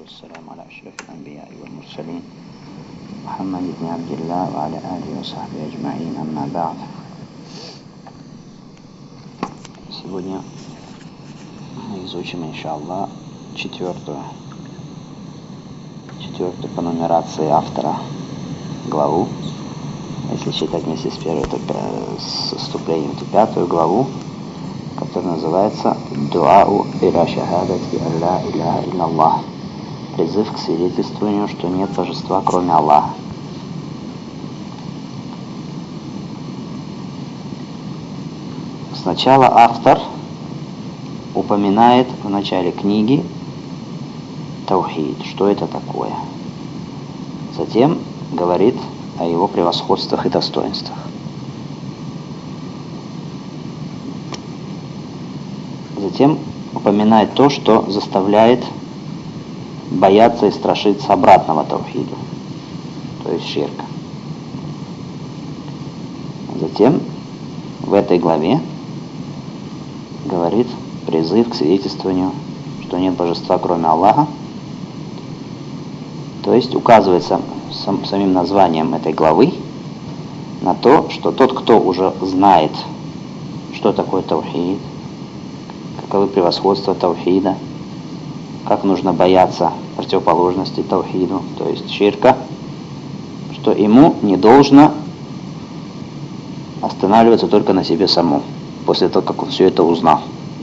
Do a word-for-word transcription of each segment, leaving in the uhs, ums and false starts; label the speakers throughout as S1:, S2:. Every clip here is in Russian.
S1: والسلام على أشرف الأنبياء والمرسلين محمد بن عبد الله وعلى آله وصحبه أجمعين, أما بعد. Сегодня мы изучим, иншаллах, четвертую, четвертую по нумерации автора главу. Если считать вместе с первой, то с вступлением, то пятую главу, которая называется «Дуау иля шахадати алла иляха илляллах». Призыв к свидетельствованию, что нет божества, кроме Аллаха. Сначала автор упоминает в начале книги таухид, что это такое. Затем говорит о его превосходствах и достоинствах. Затем упоминает то, что заставляет бояться и страшиться обратного таухиду, то есть ширка. Затем в этой главе говорит призыв к свидетельствованию, что нет божества, кроме Аллаха. То есть указывается сам, самим названием этой главы на то, что тот, кто уже знает, что такое таухид, каковы превосходства таухида, как нужно бояться противоположности таухиду, то есть ширка, что ему не должно останавливаться только на себе самому, после того, как он все это узнал.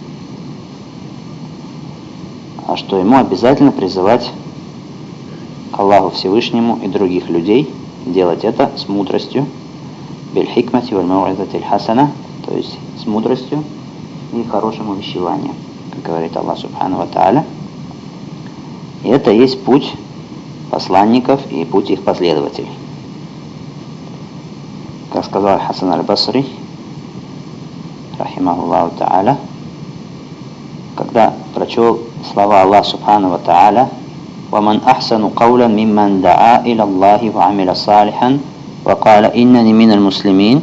S1: А что ему обязательно призывать к Аллаху Всевышнему и других людей, делать это с мудростью, биль-хикмати валь-мау'изати аль-хасана, то есть с мудростью и хорошим увещеванием, как говорит Аллах Субхану ва Тааля. И это есть путь посланников и путь их последователей. Как сказал Хасан аль-Басри, рахимахуллаху та'аля, когда прочел слова Аллаха Субхану ва Тааля: «Ваман ахсану каулян мимман да'a иля Аллахи ва амиля салихан ва каля иннани миналь муслимин».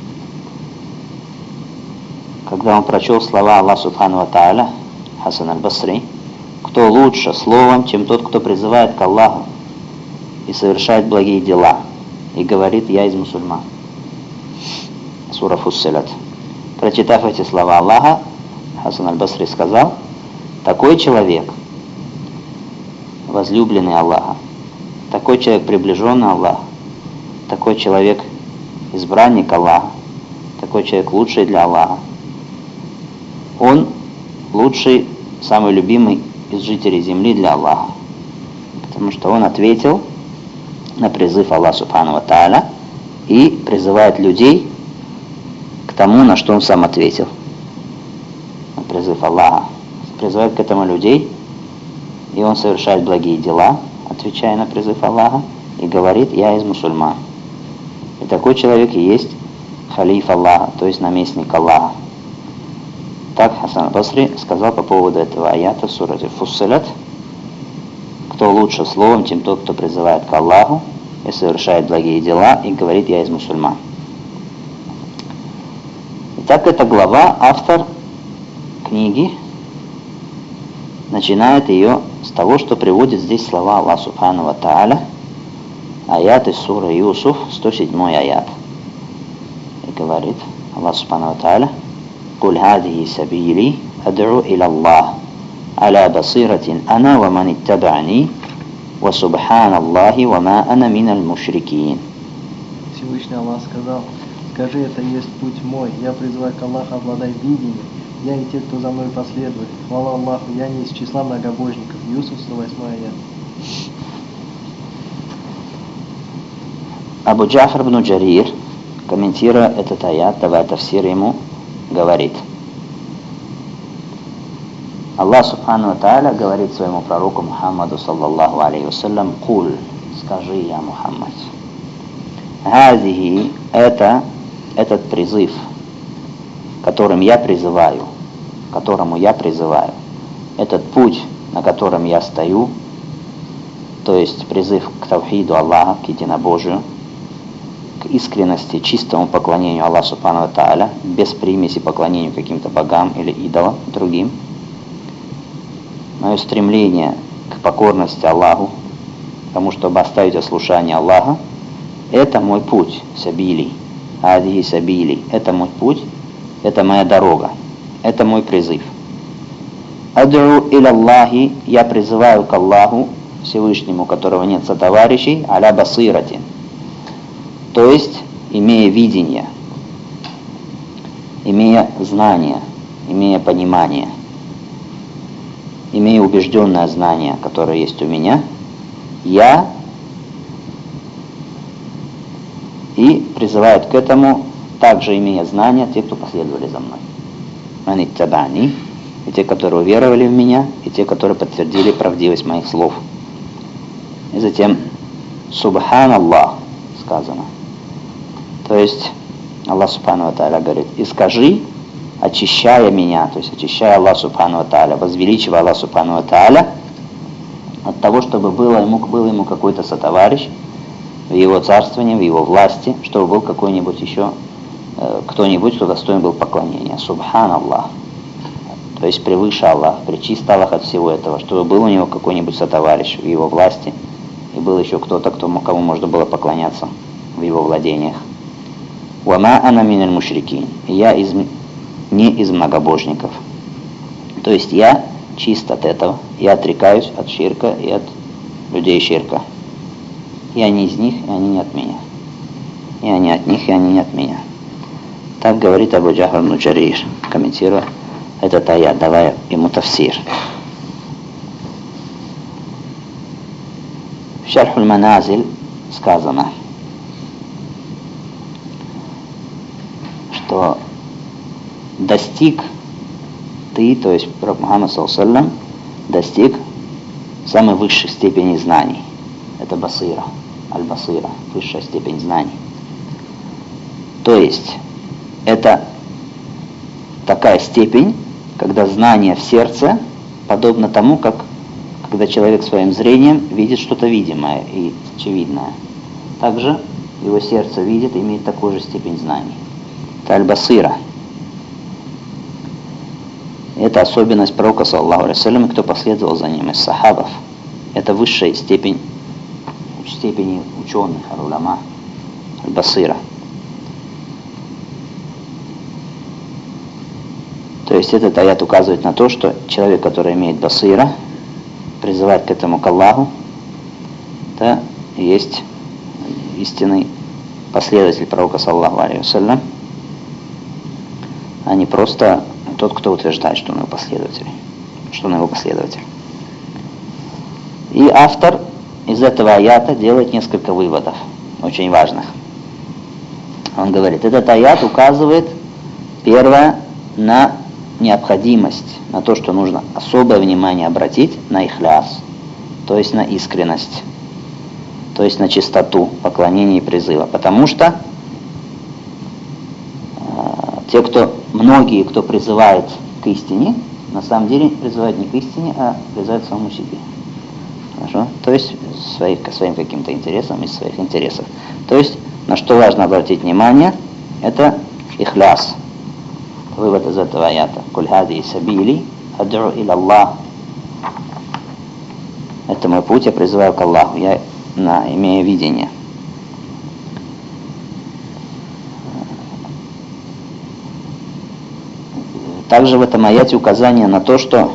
S1: Когда он прочел слова Аллаха Субхану ва Тааля, Хасан аль-Басри: «Кто лучше словом, чем тот, кто призывает к Аллаху и совершает благие дела, и говорит: я из мусульман». Сура Фуссилат. Прочитав эти слова Аллаха, Хасан аль-Басри сказал: такой человек, возлюбленный Аллаха, такой человек, приближенный Аллаху, такой человек, избранник Аллаха, такой человек, лучший для Аллаха, он лучший, самый любимый из жителей земли для Аллаха, потому что он ответил на призыв Аллаха Субхану ва Тааля и призывает людей к тому, на что он сам ответил. На призыв Аллаха призывает к этому людей, и он совершает благие дела, отвечая на призыв Аллаха, и говорит: я из мусульман. И такой человек и есть халиф Аллаха, то есть наместник Аллаха. Так Хасан Басри сказал по поводу этого аята в суре Фуссилат: кто лучше словом, чем тот, кто призывает к Аллаху и совершает благие дела и говорит: я из мусульман. Итак, эта глава, автор книги начинает ее с того, что приводит здесь слова Аллаха Субхану ва Тааля, аят из суры Юсуф, сто седьмой аят. И говорит Аллах Субхану ва Тааля: «Куль хадихи сабили адру иля Аллах, аля басиратин ана ва ман иттаба'ни, ва субханаллахи ва ма ана миналь мушрикин».
S2: Всевышний Аллах сказал: скажи, это есть путь мой, я призываю к Аллаху, обладай видением, я и те, кто за мной последует. Хвала Аллаху, я не из числа многобожников. Юсуф, сто восьмой аят.
S1: Абу Джафар ибн Джарир, комментируя этот аят, давая тафсир ему, говорит: Аллах Субхану ва Тааля говорит своему пророку Мухаммаду саллаллаху алейхи вассалям: «Куль, скажи, я Мухаммад, хазихи, это, этот призыв, которым я призываю, которому я призываю, этот путь, на котором я стою, то есть призыв к таухиду Аллаха, к единобожию, к искренности, чистому поклонению Аллаху Субхану ва Тааля, без примеси поклонению каким-то богам или идолам другим. Мое стремление к покорности Аллаху, к тому, чтобы оставить ослушание Аллаха, это мой путь, сабили, адихи сабили, это мой путь, это моя дорога, это мой призыв. Адру иля Аллахи, я призываю к Аллаху, Всевышнему, у которого нет сотоварищей, аля басирати, то есть имея видение, имея знание, имея понимание, имея убежденное знание, которое есть у меня, я и призывают к этому, также имея знания, те, кто последовали за мной. Маниттабани, и те, которые уверовали в меня, и те, которые подтвердили правдивость моих слов. И затем Субханаллах сказано. То есть Аллах Субхану ва Тааля говорит: и скажи, очищая меня, то есть очищая Аллах Субхану ва Тааля, возвеличивая Аллах Субхану ва Тааля от того, чтобы было ему, был ему какой-то сотоварищ в его царствовании, в его власти, чтобы был какой-нибудь еще э, кто-нибудь, кто достоин был поклонения. Субханаллах. То есть превыше Аллах, пречист Аллах от всего этого, чтобы был у него какой-нибудь сотоварищ в его власти, и был еще кто-то, кто, кому можно было поклоняться в его владениях. «Вама ана миналь мушрикин», я из, не из многобожников. То есть я чист от этого, я отрекаюсь от ширка и от людей ширка. Я не из них, и они не от меня. Я не от них, и они не от меня. Так говорит Абу Джафар ибн Джарир, комментируя этот аят, давая ему тафсир. В Шархуль Маназиль сказано, что достиг ты, то есть Пророк Мухаммад саллаллаху алейхи ва саллям, достиг самой высшей степени знаний. Это басира, аль-басира, высшая степень знаний. То есть это такая степень, когда знание в сердце подобно тому, как когда человек своим зрением видит что-то видимое и очевидное. Также его сердце видит и имеет такую же степень знаний. Это аль-басира. Это особенность пророка, саллаллаху алейхи ва саллям, и кто последовал за ним из сахабов. Это высшая степень, степени ученых, аль-уляма, аль-басира. То есть этот аят указывает на то, что человек, который имеет басира, призывает к этому к Аллаху, это есть истинный последователь пророка, саллаллаху алейхи ва саллям, а не просто тот, кто утверждает, что он его последователь, что он его последователь. И автор из этого аята делает несколько выводов, очень важных. Он говорит, этот аят указывает, первое, на необходимость, на то, что нужно особое внимание обратить на ихляс, то есть на искренность, то есть на чистоту поклонения и призыва. Потому что э, те, кто, многие, кто призывает к истине, на самом деле призывают не к истине, а призывают к самому себе. Хорошо? То есть своих, к своим каким-то интересам, из своих интересов. То есть, на что важно обратить внимание, это ихляс. Вывод из этого аята. «Куль хади сабили, адру иля Аллах». Это мой путь, я призываю к Аллаху, я на, имею видение. Также в этом аяте указание на то, что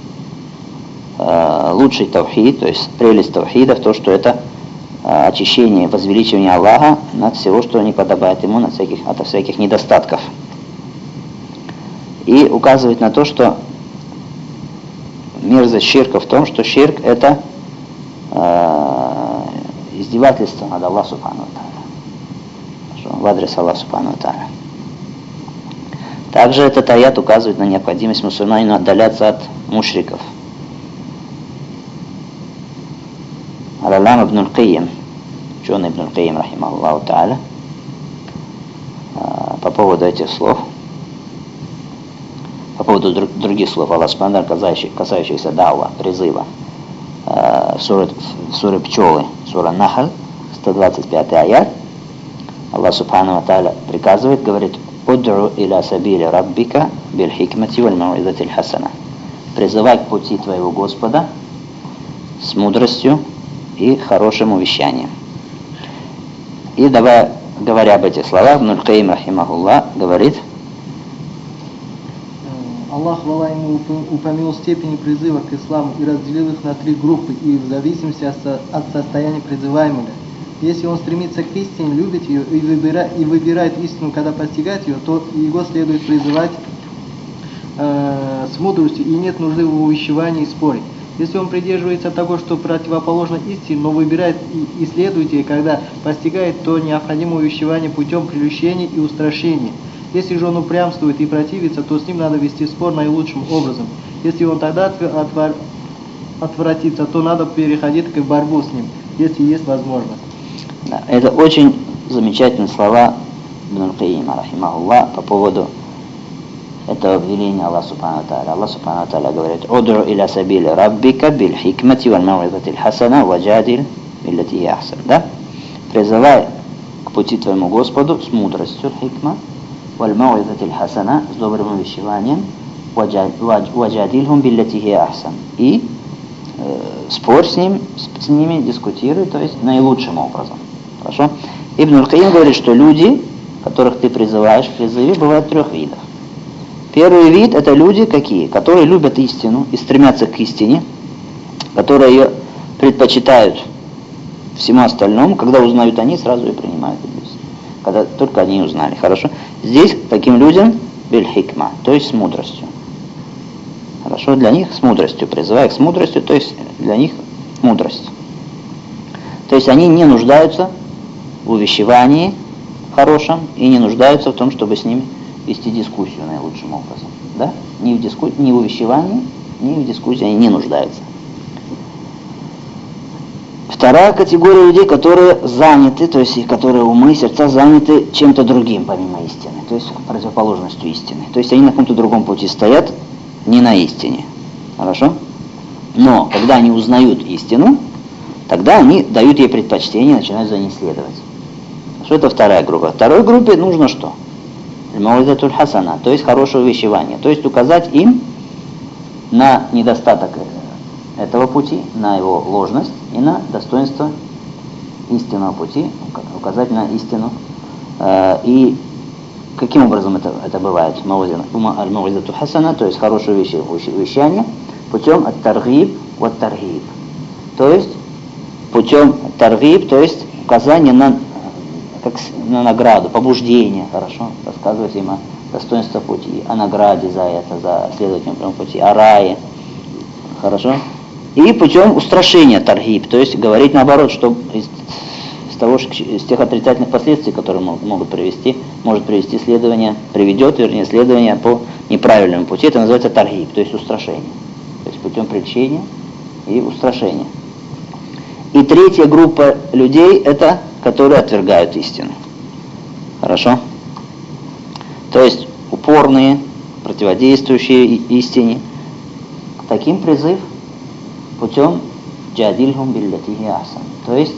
S1: э, лучший тавхид, то есть прелесть тавхида в то, что это э, очищение, возвеличивание Аллаха над всего, что не подобает ему, над всяких, от всяких недостатков. И указывает на то, что мерзость ширка в том, что ширк это э, издевательство над Аллахом субхану ва тааля, в адрес Аллаха субхану ва тааля. Также этот аят указывает на необходимость мусульманину отдаляться от мушриков. Аль-Аллама ибн аль-Кайим, ученый ибн аль-Кайим, рахимахуллаху тааля, по поводу этих слов, по поводу друг, других слов Аллаха субхану ва тааля, касающихся дауа, призыва, в суре, в суре пчелы, сура Нахл, сто двадцать пятый аят, Аллах субхану ва тааля приказывает, говорит: «Уд'у иля сабили раббика биль хикмати валь мау'изати аль хасана». Призывай к пути твоего Господа с мудростью и хорошим увещанием. И давай, говоря об этих словах, Ибн аль-Каим рахимахуллах говорит:
S2: Аллах в Аллахе упомянул степени призыва к исламу и разделил их на три группы, и в зависимости от состояния призываемого. Если он стремится к истине, любит ее и выбирает, и выбирает истину, когда постигает ее, то его следует призывать э, с мудростью, и нет нужды в увещевании и споре. Если он придерживается того, что противоположно истине, но выбирает и, и следует ей, когда постигает, то необходимо увещевание путем прельщения и устрашения. Если же он упрямствует и противится, то с ним надо вести спор наилучшим образом. Если он тогда отвор... отвратится, то надо переходить к борьбу с ним, если есть возможность.
S1: Да, это очень замечательные слова Ибн аль-Каима рахимахуллах по поводу этого веления Аллаха субхану ва тааля. Аллах субхану ва тааля говорит: «Удру иля сабили раббика биль хикмати валь мауизати хасана ваджадиль биллати хия ахсан». Да? Призывай к пути твоему Господу с мудростью, хикма, валь мауизати хасана, с добрым увещеванием, ваджадильхум биллати хия ахсан. И э, спорь с ним, с, с ними, дискутируй, то есть наилучшим образом. Хорошо? Ибн аль-Каим говорит, что люди, которых ты призываешь в призыве, бывают трех видов. Первый вид — это люди какие? Которые любят истину и стремятся к истине, которые ее предпочитают всему остальному. Когда узнают они, сразу ее принимают. Когда только они узнали. Хорошо? Здесь таким людям биль-хикма, то есть с мудростью. Хорошо? Для них с мудростью. Призывая их с мудростью, то есть для них мудрость. То есть они не нуждаются в увещевании хорошем и не нуждаются в том, чтобы с ними вести дискуссию наилучшим образом. Да? Ни в, диску... ни в увещевании, ни в дискуссии они не нуждаются. Вторая категория людей, которые заняты, то есть которые умы и сердца заняты чем-то другим помимо истины, то есть противоположностью истины. То есть они на каком-то другом пути стоят, не на истине. Хорошо? Но когда они узнают истину, тогда они дают ей предпочтение и начинают за ней следовать. Что это вторая группа? Второй группе нужно что? Мауизатуль хасана, то есть хорошее увещевание, то есть указать им на недостаток этого пути, на его ложность и на достоинство истинного пути, указать на истину. И каким образом это, это бывает? Мауизатуль хасана, то есть хорошее увещевание путем ат-таргиб ва ат-таргиб, то есть путем таргиб, то есть указание на как на награду, побуждение, хорошо, рассказывать им о достоинстве пути, о награде за это, за следование прямому пути, о рае, хорошо, и путем устрашения таргиб, то есть говорить наоборот, что из, из того, из тех отрицательных последствий, которые могут, могут привести, может привести следование, приведет, вернее, следование по неправильному пути, это называется таргиб, то есть устрашение, то есть путем прельщения и устрашения. И третья группа людей — это которые отвергают истину. Хорошо? То есть упорные, противодействующие истине. Таким призыв путем джадильхум биллати хия ахсан. То есть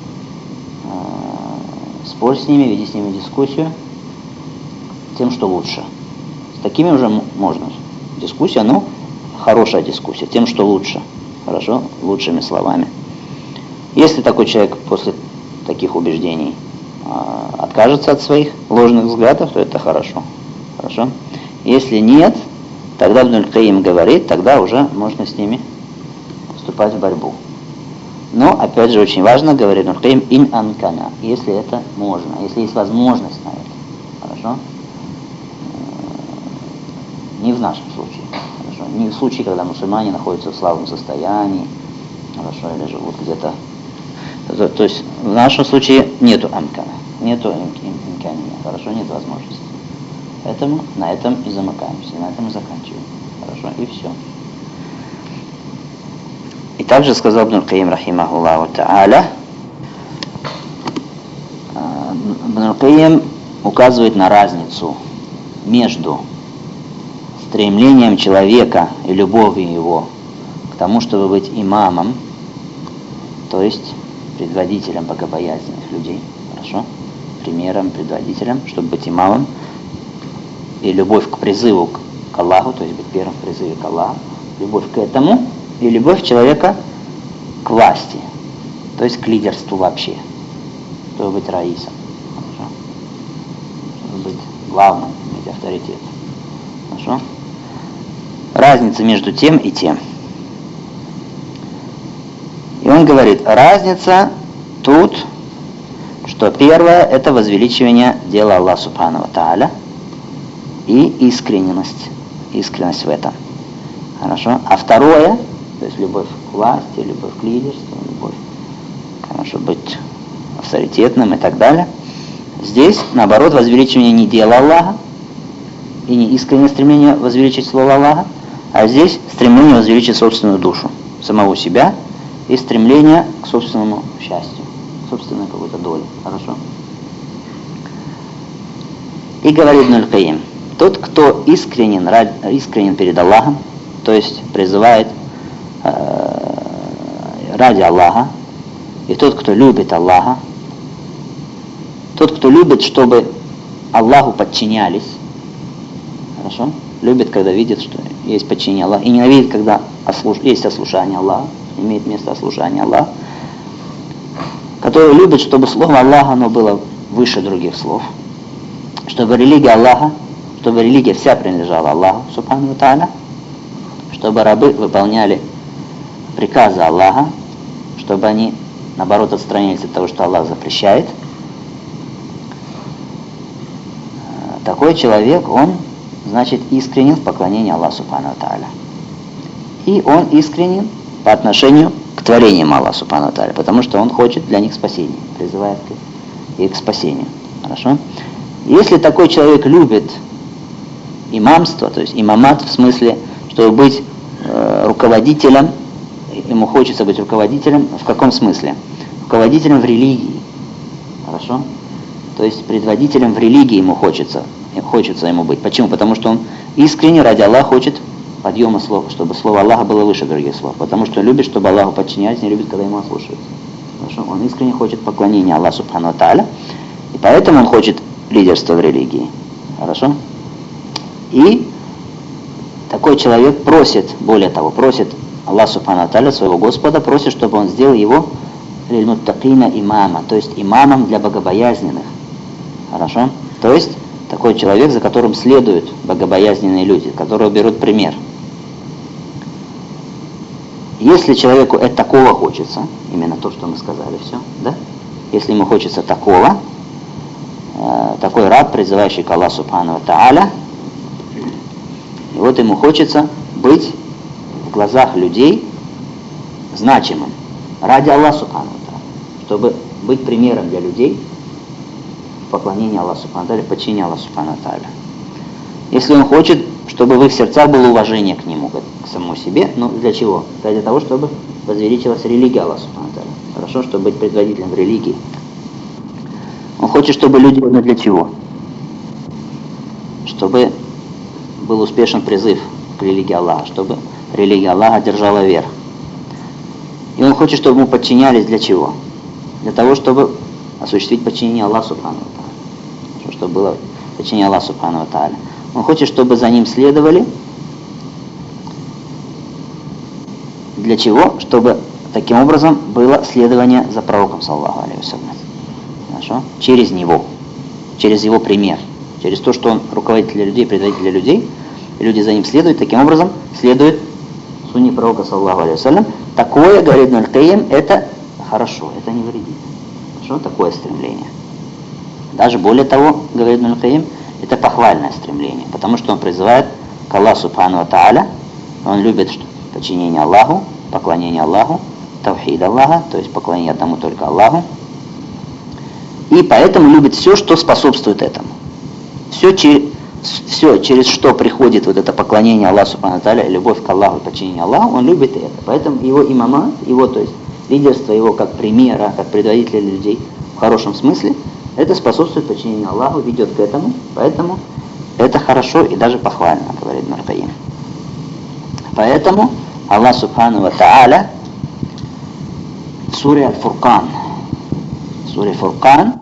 S1: э, спорь с ними, веди с ними дискуссию тем, что лучше. С такими уже можно. Дискуссия, но хорошая дискуссия, тем, что лучше. Хорошо? Лучшими словами. Если такой человек после таких убеждений э, откажется от своих ложных взглядов, то это хорошо. Хорошо? Если нет, тогда Ибн аль-Каим говорит, тогда уже можно с ними вступать в борьбу. Но, опять же, очень важно, говорит Ибн аль-Каим, ин анкана, если это можно, если есть возможность на это. Хорошо? Э, не в нашем случае. Хорошо? Не в случае, когда мусульмане находятся в слабом состоянии, хорошо, или живут где-то. То, то есть в нашем случае нету амкана, нету имкания, хорошо, нет возможности. Поэтому на этом и замыкаемся, и на этом и заканчиваем. Хорошо, и все. И также сказал Ибн аль-Каим рахимахуллаху та'аля, Ибн аль-Каим указывает на разницу между стремлением человека и любовью его к тому, чтобы быть имамом, то есть предводителем богобоязненных людей, хорошо? Примером, предводителем, чтобы быть имамом, и любовь к призыву к Аллаху, то есть быть первым в призыве к Аллаху, любовь к этому, и любовь человека к власти, то есть к лидерству вообще, чтобы быть раисом, хорошо? Чтобы быть главным, иметь авторитет. Хорошо? Разница между тем и тем. И он говорит, разница тут, что первое – это возвеличивание дела Аллаха Субхану ва Тааля и искренность, искренность в этом. Хорошо? А второе, то есть любовь к власти, любовь к лидерству, любовь, хорошо, быть авторитетным и так далее. Здесь, наоборот, возвеличивание не дела Аллаха и не искреннее стремление возвеличить слово Аллаха, а здесь стремление возвеличить собственную душу, самого себя и стремление к собственному счастью, к собственной какой-то доле. Хорошо? И говорит Ибн аль-Кайим, тот, кто искренен, искренен перед Аллахом, то есть призывает э, ради Аллаха, и тот, кто любит Аллаха, тот, кто любит, чтобы Аллаху подчинялись, хорошо? Любит, когда видит, что есть подчинение Аллаху, и ненавидит, когда ослуш... есть ослушание Аллаха, имеет место ослушание Аллаха, который любит, чтобы слово Аллаха, оно было выше других слов, чтобы религия Аллаха, чтобы религия вся принадлежала Аллаху, Субхану ва Тааля, чтобы рабы выполняли приказы Аллаха, чтобы они, наоборот, отстранились от того, что Аллах запрещает. Такой человек, он, значит, искренен в поклонении Аллаху Субхану ва Тааля. И он искренен по отношению к творениям Аллаха Субхану ва Тааля, потому что он хочет для них спасения, призывает их к спасению. Хорошо? Если такой человек любит имамство, то есть имамат в смысле, чтобы быть э, руководителем, ему хочется быть руководителем, в каком смысле? Руководителем в религии. Хорошо? То есть предводителем в религии ему хочется, хочется ему быть. Почему? Потому что он искренне ради Аллаха хочет подъема слов, чтобы слово Аллаха было выше других слов. Потому что любит, чтобы Аллаху подчинялись, не любит, когда ему ослушаются. Хорошо? Он искренне хочет поклонения Аллаху Субхану ва Тааля, и поэтому он хочет лидерства в религии. Хорошо? И такой человек просит, более того, просит Аллах Субхану ва Тааля, своего Господа, просит, чтобы он сделал его лиль-муттакина имама, то есть имамом для богобоязненных. Хорошо? То есть такой человек, за которым следуют богобоязненные люди, которого берут пример. Если человеку это такого хочется, именно то, что мы сказали, все, да? Если ему хочется такого, э, такой раб, призывающий к Аллаху Субхану ва Тааля, и вот ему хочется быть в глазах людей значимым ради Аллаха Субхану ва Тааля, чтобы быть примером для людей в поклонении Аллаху Субхану ва Тааля, в подчинении Аллаху Субхану ва Тааля. Если он хочет, чтобы в их сердцах было уважение к нему, к самому себе, но для чего? Для того, чтобы возвеличилась религия Аллаха Субхану ва Тааля. Хорошо, чтобы быть предводителем в религии. Он хочет, чтобы люди, но для чего? Чтобы был успешен призыв к религии Аллаха, чтобы религия Аллаха держала верх. И он хочет, чтобы ему подчинялись для чего? Для того, чтобы осуществить подчинение Аллаху Субхану ва Тааля. Чтобы было подчинение Аллаху Субхану ва Тааля. Он хочет, чтобы за ним следовали. Для чего? Чтобы таким образом было следование за пророком, саллаллаху алейхи ва саллям. Хорошо? Через него, через его пример, через то, что он руководитель для людей, предводитель для людей, и люди за ним следуют, таким образом следует сунне пророка, саллаллаху алейхи ва саллям. Такое, говорит Ибн аль-Кайим, это хорошо, это не вредит. Хорошо? Такое стремление. Даже более того, говорит Ибн аль-Кайим, это похвальное стремление, потому что он призывает к Аллаху Субхану ва Тааля, он любит подчинение Аллаху, поклонение Аллаху, тавхид Аллаха, то есть поклонение одному только Аллаху, и поэтому любит все, что способствует этому. Все, че, все через что приходит вот это поклонение Аллаху Субхану ва Тааля, любовь к Аллаху и подчинение Аллаху, он любит это. Поэтому его имамат, его, то есть лидерство его как примера, как предводителя людей в хорошем смысле, это способствует подчинению Аллаху, ведет к этому, поэтому это хорошо и даже похвально, говорит Ибн аль-Кайим. Поэтому Аллах Субхану ва Тааля в суре Аль-Фуркан, в суре Фуркан,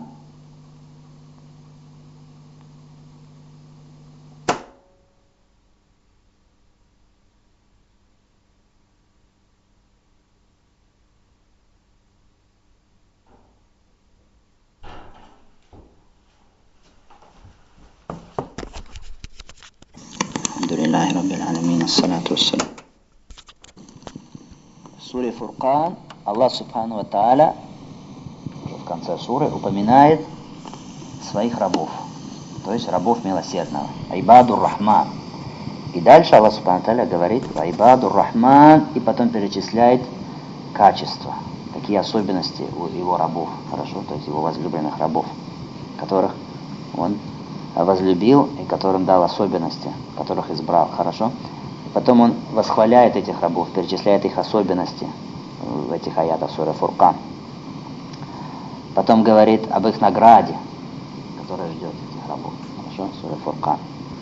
S1: Алхамдулиллахи Раббил Аламин, ассалату вассалам. В суре Фуркан Аллах Субхану ва Тааля в конце суры упоминает своих рабов, то есть рабов милосердного, Айбадур Рахман. И дальше Аллах Субхану ва Тааля говорит Айбадур Рахман и потом перечисляет качества, такие особенности у его рабов, хорошо, то есть его возлюбленных рабов, которых он возлюбил и которым дал особенности, которых избрал, хорошо. И потом он восхваляет этих рабов, перечисляет их особенности в этих аятах суры Фуркан. Потом говорит об их награде, которая ждет этих рабов, хорошо, сура Фуркан.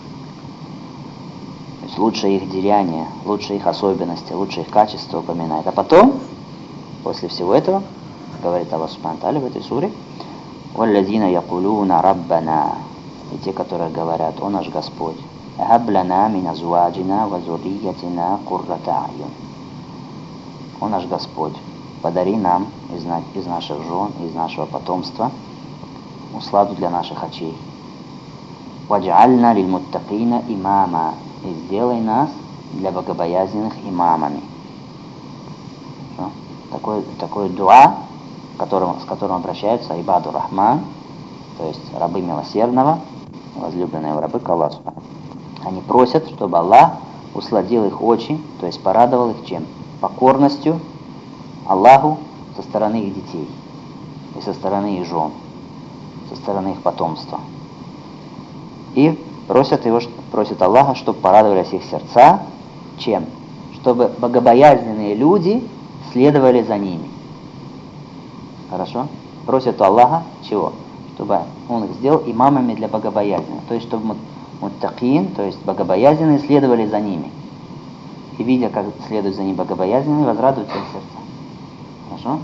S1: То есть лучшее их деяние, лучшие их особенности, лучшие их качества упоминает. А потом, после всего этого, говорит Аллах Субхану ва Тааля в этой суре, «Валладзина якулуна раббана», и те, которые говорят: «О наш Господь, «Ахаб лана мин азваджина ва зурриятина куррата аюн». О наш Господь, подари нам из, на, из наших жен, из нашего потомства усладу для наших очей. «Вадж'альна лиль муттакина имама», и сделай нас для богобоязненных имамами. Что? Такое, такое дуа, которым, с которым обращаются Айбаду Рахман, то есть рабы милосердного, возлюбленные рабы к Аллаху. Они просят, чтобы Аллах усладил их очи, то есть порадовал их чем? Покорностью Аллаху со стороны их детей, и со стороны их жен, со стороны их потомства. И просят, его, просят Аллаха, чтобы порадовались их сердца, чем? Чтобы богобоязненные люди следовали за ними. Хорошо? Просят у Аллаха чего? Чтобы он их сделал имамами для богобоязненных. То есть, чтобы муттакин, то есть богобоязненные, следовали за ними. И видя, как следуют за ними богобоязненные, возрадуются их сердца. Хорошо?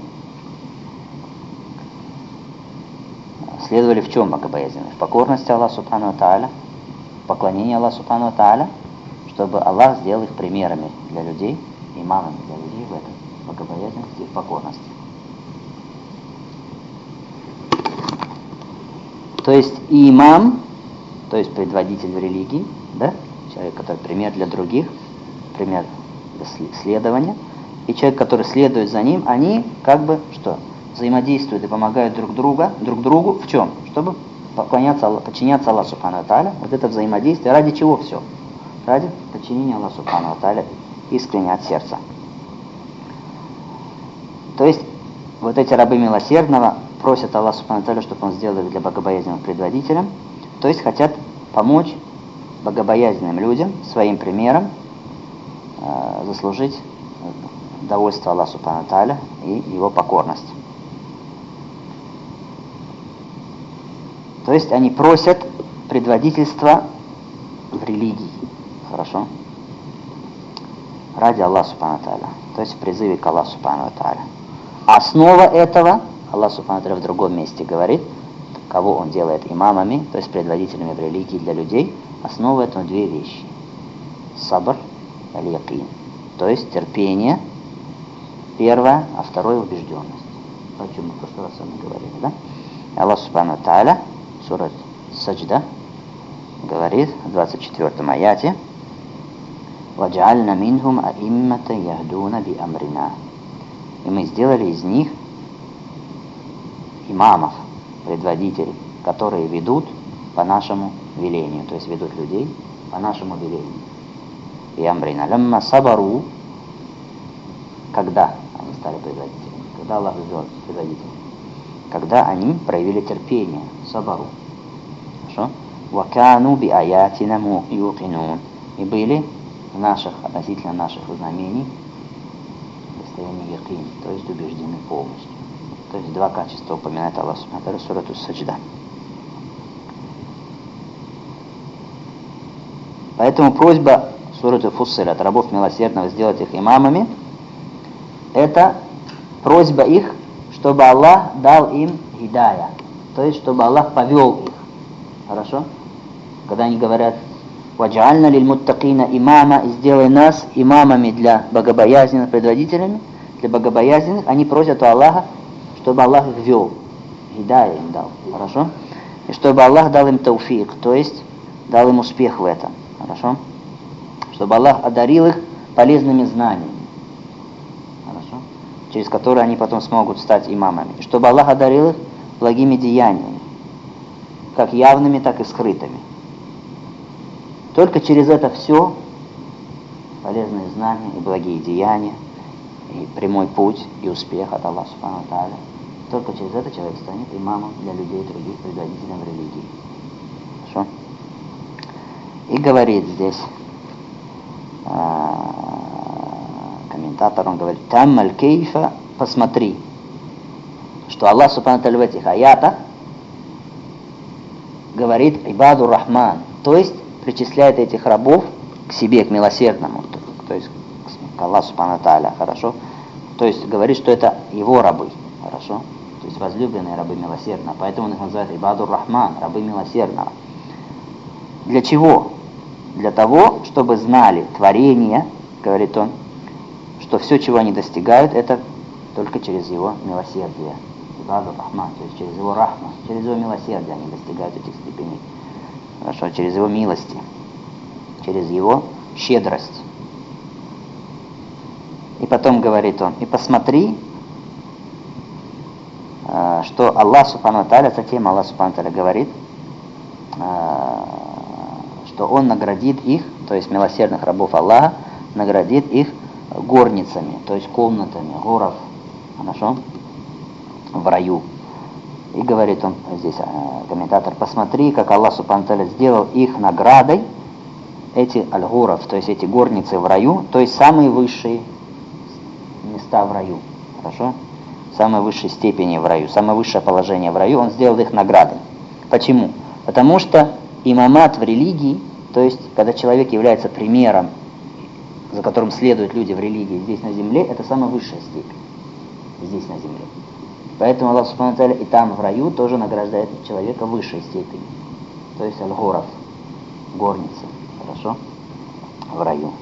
S1: Следовали в чем богобоязненные? В покорности Аллаху Субхану ва Тааля, в поклонении Аллаху Субхану ва Тааля, чтобы Аллах сделал их примерами для людей, имамами для людей в этом богобоязненности и в покорности. То есть и имам, то есть предводитель в религии, да, человек, который пример для других, пример для следования, и человек, который следует за ним, они как бы что? Взаимодействуют и помогают друг друга, друг другу в чем? Чтобы поклоняться Аллаху, подчиняться Аллаху Субхану ва Тааля. Вот это взаимодействие, ради чего все? Ради подчинения Аллаху Субхану ва Тааля искренне от сердца. То есть вот эти рабы милосердного просят Аллаха Субхану ва Тааля, чтобы он сделал их для богобоязненных предводителем, то есть хотят помочь богобоязненным людям своим примером э, заслужить довольство Аллаха Субхану ва Тааля и его покорность. То есть они просят предводительства в религии, хорошо? Ради Аллаха Субхану ва Тааля, то есть в призыве к Аллаху Субхану ва Тааля. Основа этого, Аллах Субхану ва Тааля в другом месте говорит, кого он делает имамами, то есть предводителями в религии для людей, основа этого две вещи. Сабр или якин, то есть терпение, первое, а второе убежденность. О чем мы в прошлый раз с вами говорили, да? Аллах Субхану ва Тааля, сура Саджда, говорит в двадцать четвёртом аяте: «Вадж'альна минхум аиммата яхдуна би амрина». И мы сделали из них имамов, предводителей, которые ведут по нашему велению, то есть ведут людей по нашему велению. И амрина лямма сабару, когда они стали предводителями, когда Аллах сделал предводителями, когда они проявили терпение, сабару. Хорошо? Вакану би аятина юкинун, и были в наших, относительно наших знамений в состоянии якин, то есть убеждены полностью. То есть два качества упоминает Аллах Субхану ва Тааля в суре Саджда. Поэтому просьба суры Фуссилят рабов милосердного сделать их имамами, это просьба их, чтобы Аллах дал им хидая, то есть чтобы Аллах повел их. Хорошо? Когда они говорят: «Вадж'альна лиль муттакина имама», и сделай нас имамами для богобоязненных, предводителями для богобоязненных, они просят у Аллаха, чтобы Аллах их вел, хидая им дал. Хорошо? И чтобы Аллах дал им тауфик, то есть дал им успех в этом. Хорошо? чтобы Аллах одарил их полезными знаниями, хорошо, через которые они потом смогут стать имамами, и чтобы Аллах одарил их благими деяниями, как явными, так и скрытыми. Только через это все, полезные знания и благие деяния, и прямой путь, и успех от Аллаха Субхану ва Тааля, только через это человек станет имамом для людей других, предводителем в религии. Хорошо? И говорит здесь а, комментатор, он говорит: «Таммаль кейфа», посмотри, что Аллах Субхану ва Тааля в этих аятах говорит «Ибаду Рахман», то есть причисляет этих рабов к себе, к милосердному, то есть к Аллаху Субхану ва Тааля, хорошо? То есть говорит, что это его рабы, хорошо? То есть возлюбленные рабы милосердного, поэтому он их называет «Ибаду Рахман», рабы милосердного. Для чего? Для того, чтобы знали творение, говорит он, что все, чего они достигают, это только через его милосердие. Ибаду Рахман, то есть через его рахма, через его милосердие они достигают этих степеней. Хорошо, через его милости, через его щедрость. И потом говорит он: и посмотри, что Аллах Субхану ва Тааля, затем Аллах Субхану ва Тааля говорит, что Он наградит их, то есть милосердных рабов Аллаха, наградит их горницами, то есть комнатами, горов, хорошо, в раю. И говорит он здесь, комментатор: посмотри, как Аллах Субхану ва Тааля сделал их наградой, эти аль-гуров, то есть эти горницы в раю, то есть самые высшие места в раю, хорошо, самой высшей степени в раю, самое высшее положение в раю, он сделал их наградой. Почему? Потому что имамат в религии, то есть когда человек является примером, за которым следуют люди в религии здесь на земле, это самая высшая степень здесь на земле. Поэтому Аллах Субхану ва Тааля и там в раю тоже награждает человека в высшей степени, то есть аль-гуров, горницы, хорошо, в раю.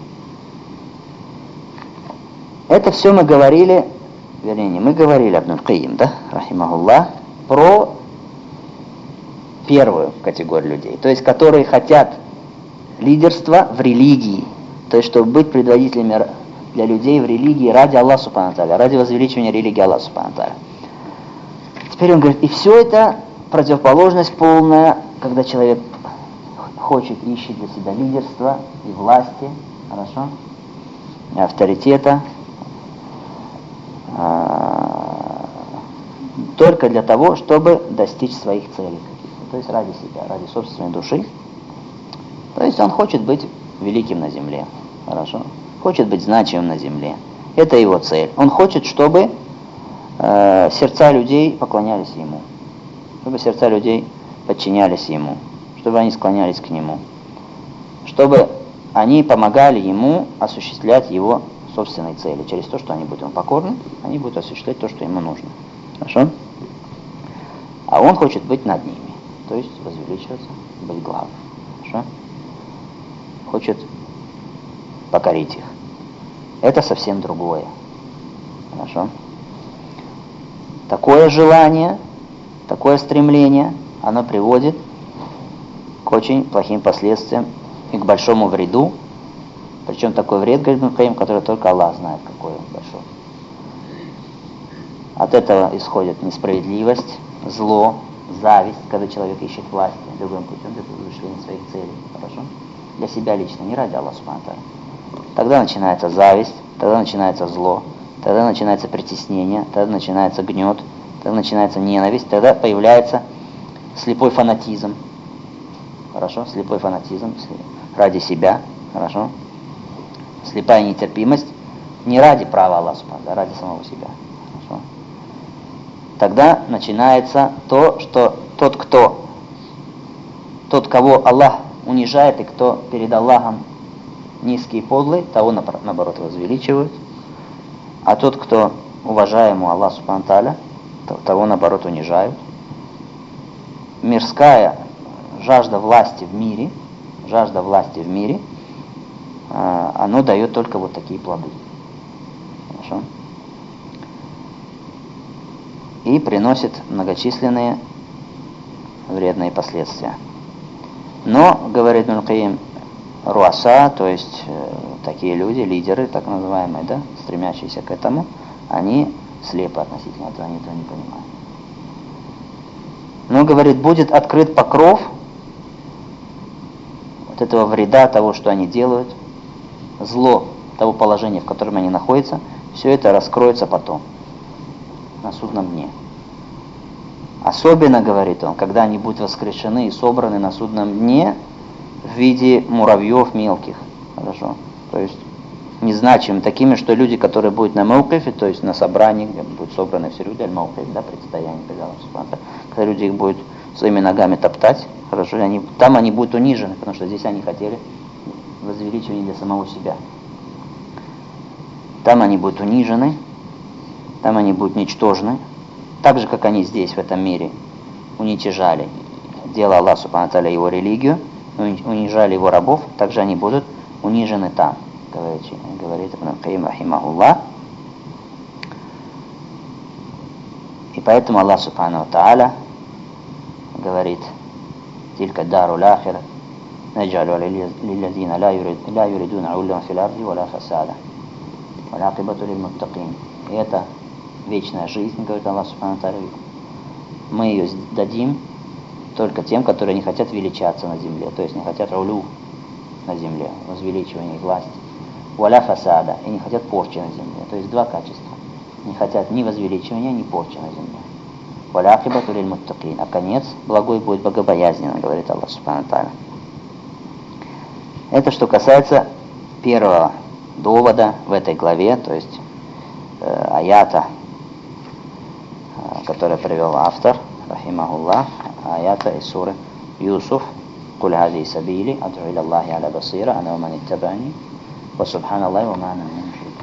S1: Это все мы говорили, вернее, не мы говорили, Ибн аль-Кайим, да, рахимахуллах, про первую категорию людей, то есть которые хотят лидерства в религии, то есть чтобы быть предводителями для людей в религии ради Аллаха Субхану ва Тааля, ради возвеличивания религии Аллаха Субхану ва Тааля. Теперь он говорит, и все это противоположность полная, когда человек хочет, ищет для себя лидерства и власти, хорошо, и авторитета, только для того, чтобы достичь своих целей каких-то, то есть ради себя, ради собственной души. То есть он хочет быть великим на земле, хорошо, хочет быть значимым на земле. Это его цель. Он хочет, чтобы э, сердца людей поклонялись ему, чтобы сердца людей подчинялись ему, чтобы они склонялись к нему, чтобы они помогали ему осуществлять его собственные цели. Через то, что они будут ему покорны, они будут осуществлять то, что ему нужно. Хорошо? А он хочет быть над ними, то есть возвеличиваться, быть главным. Хорошо? Хочет покорить их. Это совсем другое. Хорошо? Такое желание, такое стремление, оно приводит к очень плохим последствиям и к большому вреду. Причем такой вред, говорит Ибн Кайим, который только Аллах знает, какой он большой. От этого исходит несправедливость, зло, зависть, когда человек ищет власти любым путем для осуществления своих целей. Хорошо? Для себя лично, не ради Аллаха Субхану ва Тааля. Тогда начинается зависть, тогда начинается зло, тогда начинается притеснение, тогда начинается гнет, тогда начинается ненависть, тогда появляется слепой фанатизм. Хорошо? Слепой фанатизм ради себя. Хорошо? Слепая нетерпимость не ради права Аллаха Субхану ва Тааля, а ради самого себя. Хорошо? Тогда начинается то, что тот, кто, тот, кого Аллах унижает, и кто перед Аллахом низкий и подлый, того, наоборот, возвеличивают. А тот, кто уважаемый Аллах Субхану ва Тааля, того, наоборот, унижают. Мирская жажда власти в мире, жажда власти в мире, оно дает только вот такие плоды. Хорошо? И приносит многочисленные вредные последствия. Но, говорит Ибн Кайим, руаса, то есть э, такие люди, лидеры, так называемые, да, стремящиеся к этому, они слепы относительно этого, они этого не понимают. Но, говорит, будет открыт покров вот этого вреда, того, что они делают, зло того положения, в котором они находятся, все это раскроется потом, на судном дне. Особенно, говорит он, когда они будут воскрешены и собраны на судном дне в виде муравьев мелких. Хорошо. То есть незначимыми, такими, что люди, которые будут на маукифе, то есть на собрании, где будут собраны все люди, аль-маукиф, да, предстояние, когда люди их будут своими ногами топтать, хорошо, они, там они будут унижены, потому что здесь они хотели возвеличивания для самого себя. Там они будут унижены, там они будут ничтожны, так же, как они здесь, в этом мире, уничижали дело Аллаха Субхану ва Тааля, его религию, унижали его рабов, также они будут унижены там, говорит, говорит Ибн Аль-Каим рахимахуллах. И поэтому Аллах Субхану ва Тааля говорит: «Тилька дару лахира, наджалу лиллазина ла юридуна уллан фил арди ва ла фасада, ва лакибату лиль муттакин». И это вечная жизнь, говорит Аллах Субхану ва Тааля. Мы ее дадим только тем, которые не хотят величаться на земле, то есть не хотят улю на земле, возвеличивания и власти. Валя фасада, и не хотят порчи на земле. То есть два качества. Не хотят ни возвеличивания, ни порчи на земле. Валя акибату лиль муттакин. А конец благой будет богобоязненно, говорит Аллах Субхану ва Тааля. Это что касается первого довода в этой главе, то есть э, аята, э, который привел автор, рахимахуллах, аята из суры Юсуф. «Куль хази сабили, аду иля Аллахи аля басира, ана ва ман иттабани, ва субханаллахи ва ма ана минал мушрикин».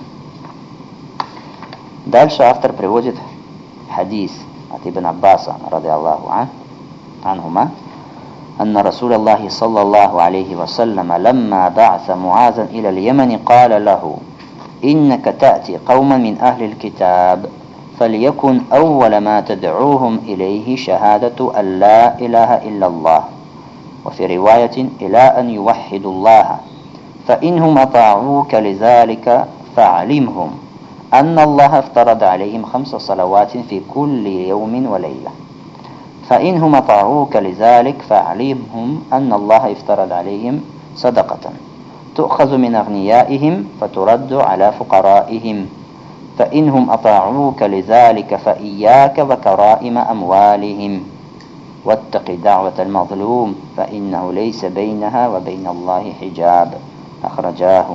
S1: Дальше автор приводит хадис от Ибн Аббаса, ради Аллаху анхума, أن رسول الله صلى الله عليه وسلم لما بعث معاذا إلى اليمن قال له: إنك تأتي قوما من أهل الكتاب فليكن أول ما تدعوهم إليه شهادة أن لا إله إلا الله، وفي رواية إلى أن يوحدوا الله، فإنهم أطاعوك لذلك فاعلمهم أن الله افترض عليهم خمس صلوات في كل يوم وليلة، فإنهم أطاعوك لذلك فاعلمهم أن الله افترض عليهم صدقة تؤخذ من أغنيائهم فترد على فقرائهم، فإنهم أطاعوك لذلك فإياك وكرائم أموالهم، واتق دعوة المظلوم فإنه ليس بينها وبين الله حجاب. أخرجاه.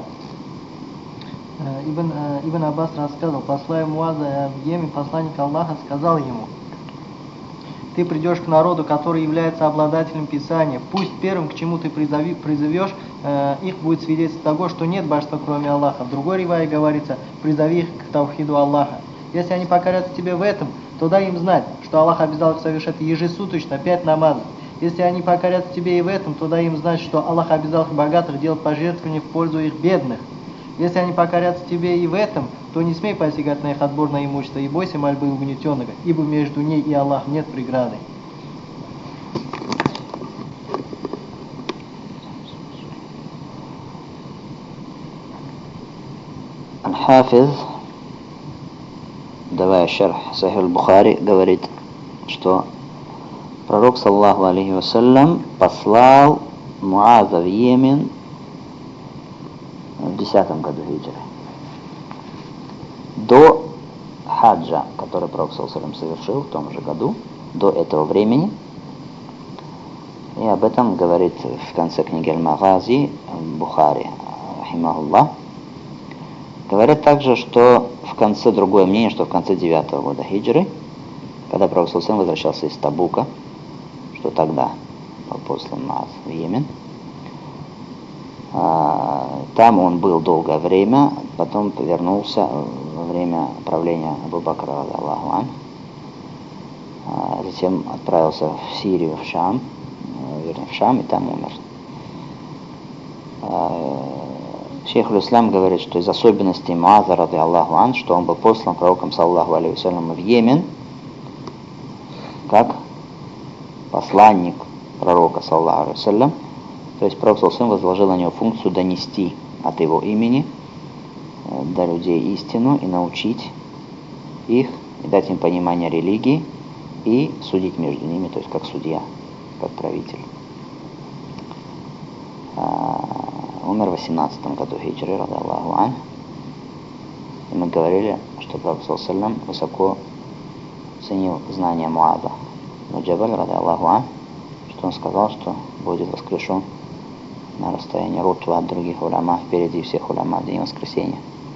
S2: Ибн, Ибн Аббас рассказывал: посла Муаза в Йемен, посланник Аллаха сказал ему: ты придешь к народу, который является обладателем Писания. Пусть первым, к чему ты призови, призовешь, э, их будет свидетельство того, что нет божества, кроме Аллаха. В другой ривае говорится: призови их к тавхиду Аллаха. Если они покорятся тебе в этом, то дай им знать, что Аллах обязал их совершать ежесуточно пять намазов. Если они покорятся тебе и в этом, то дай им знать, что Аллах обязал их богатых делать пожертвования в пользу их бедных. Если они покорятся тебе и в этом, то не смей посягать на их отборное имущество и бойся мольбы угнетенного, ибо между ней и Аллахом нет преграды.
S1: Аль-Хафиз, давая шарх Сахих аль-Бухари, говорит, что пророк, саллаллаху алейхи вассалям, послал Муаза в Йемен в десятом году хиджры. До хаджа, который пророк, саллаллаху алейхи вассалям, совершил в том же году, до этого времени. И об этом говорит в конце книги Аль-Магази Бухари, рахимахуллах. Говорят также, что в конце, другое мнение, что в конце девятого года хиджры, когда пророк саллаллаху алейхи вассалям возвращался из Табука, что тогда был послан Муаз в Йемен. Там он был долгое время, потом вернулся во время правления Абу Бакра, Аллаху ан. Затем отправился в Сирию, в Шам, вернее в Шам, и там умер. Шейх аль-Ислам говорит, что из особенностей Муаза, ради Аллаху ан, что он был послан пророком, саллаллаху алейхи вассалям, в Йемен, как посланник пророка, саллаллаху алейхи вассалям, То есть Пророк саллаллаху алейхи ва саллям возложил на него функцию донести от его имени до людей истину и научить их, и дать им понимание религии, и судить между ними, то есть как судья, как правитель. Умер в восемнадцатом году хиджры, ради Аллаху ан. И мы говорили, что Пророк саллаллаху алейхи ва саллям высоко ценил знания Муаза ибн Джабаль, ради Аллаху ан, что он сказал, что будет воскрешен на расстоянии рутва от других уляма, впереди всех уляма в день воскресения.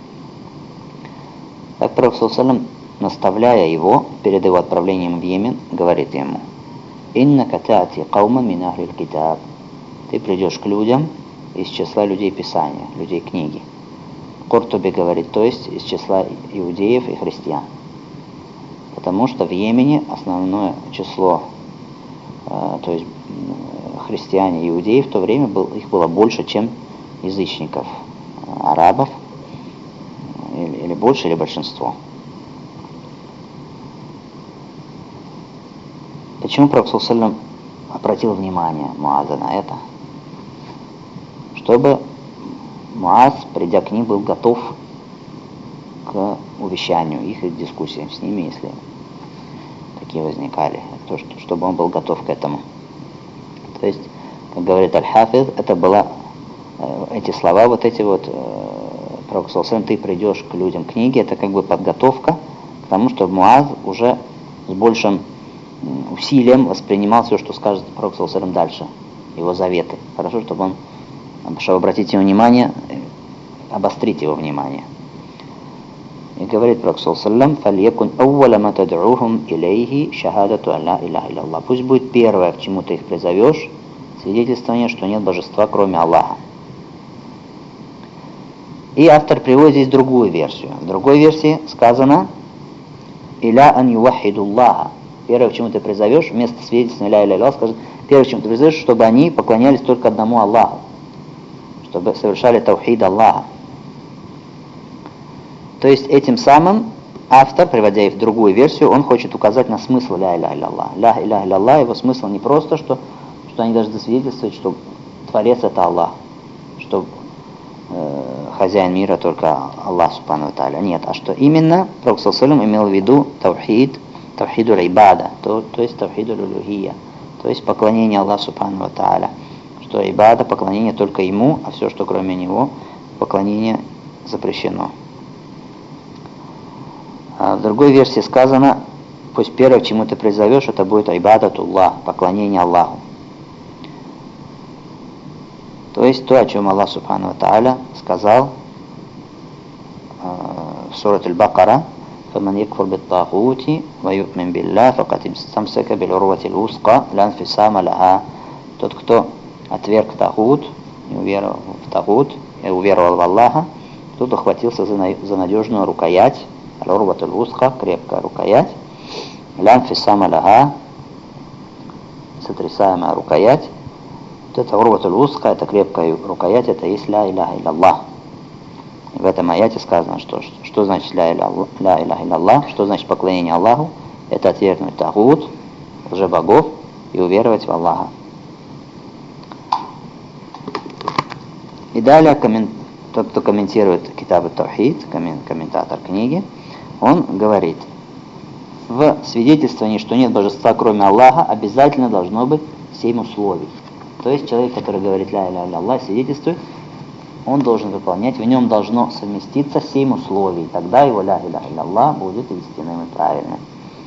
S1: Так Пророк саллаллаху алейхи ва саллям, наставляя его перед его отправлением в Йемен, говорит ему: «Иннака та'ти кауман мин ахлил китаб». Ты придешь к людям из числа людей Писания, людей книги. Куртуби говорит, то есть из числа иудеев и христиан. Потому что в Йемене основное число, э, то есть христиане и иудеи в то время, был, их было больше, чем язычников, э, арабов, или, или больше, или большинство. Почему Пророк саллаллаху алейхи ва саллям обратил внимание Муаза на это? Чтобы Муаз, придя к ним, был готов к увещанию их и дискуссиям с ними, если такие возникали, то, что, чтобы он был готов к этому. То есть, как говорит Аль-Хафиз, это было, эти слова, вот эти вот, Пророк саллаллаху алейхи ва саллям, ты придешь к людям книги, это как бы подготовка к тому, чтобы Муаз уже с большим усилием воспринимал все, что скажет Пророк саллаллаху алейхи ва саллям дальше, его заветы. Хорошо, чтобы он, чтобы обратить его внимание, обострить его внимание. И говорит Пророк саллаллаху алейхи ва саллям: «Фальякун ауваля ма тад'ухум илейхи шахадату ан ла иляха илляллах». Пусть будет первое, к чему ты их призовешь, свидетельствование, что нет божества, кроме Аллаха. И автор приводит здесь другую версию. В другой версии сказано: «Иля ан ювахидуллаха». Первое, к чему ты призовешь, вместо свидетельства ля иля илляллах, скажет, первое, к чему ты призовешь, чтобы они поклонялись только одному Аллаху, чтобы совершали таухид Аллаха. То есть этим самым автор, приводя их в другую версию, он хочет указать на смысл ля иля илляллах. Ля иля илляллах, его смысл не просто, что, что они должны засвидетельствовать, что Творец это Аллах, что э, хозяин мира только Аллах субхану ва тааля. Нет, а что именно Пророк саллаллаху алейхи ва саллям имел в виду таухид, тавхидуль ибада, то, то есть тавхидуль улухия, то есть поклонение Аллаху субхану ва тааля, что ибада, поклонение только Ему, а все, что кроме Него, поклонение запрещено. А в другой версии сказано: пусть первое, к чему ты призовешь, это будет ибадатуллах, поклонение Аллаху. То есть то, о чем Аллах субхану ва тааля сказал э, в сурате Аль-Бакара: فمن يكفر بالطاغوت ويؤمن بالله فقد استمسك بالعروة الوثقى لا انفصام لها. Тот, кто отверг тагут, не уверовал в тагут и уверовал в Аллаха, тот ухватился за, на, за надежную рукоять, аль-урватуль вусқа, крепкая рукоять, ля инфисама лаха, сотрясаемая рукоять. Вот это урватуль вусқа, это крепкая рукоять, это есть ля иляха илляллах. И в этом аяте сказано, что, что, что значит ля иляха илляллах, что значит поклонение Аллаху, это отвергнуть тагут, лжебогов, и уверовать в Аллаха. И далее коммен... тот, кто комментирует Китаб ат-Таухид, комментатор книги, он говорит: в свидетельствовании, что нет божества кроме Аллаха, обязательно должно быть семь условий. То есть человек, который говорит ля иляха илляллах, свидетельствует, он должен выполнять, в нем должно совместиться семь условий. Тогда его ля иляха илляллах будет истинным и правильным.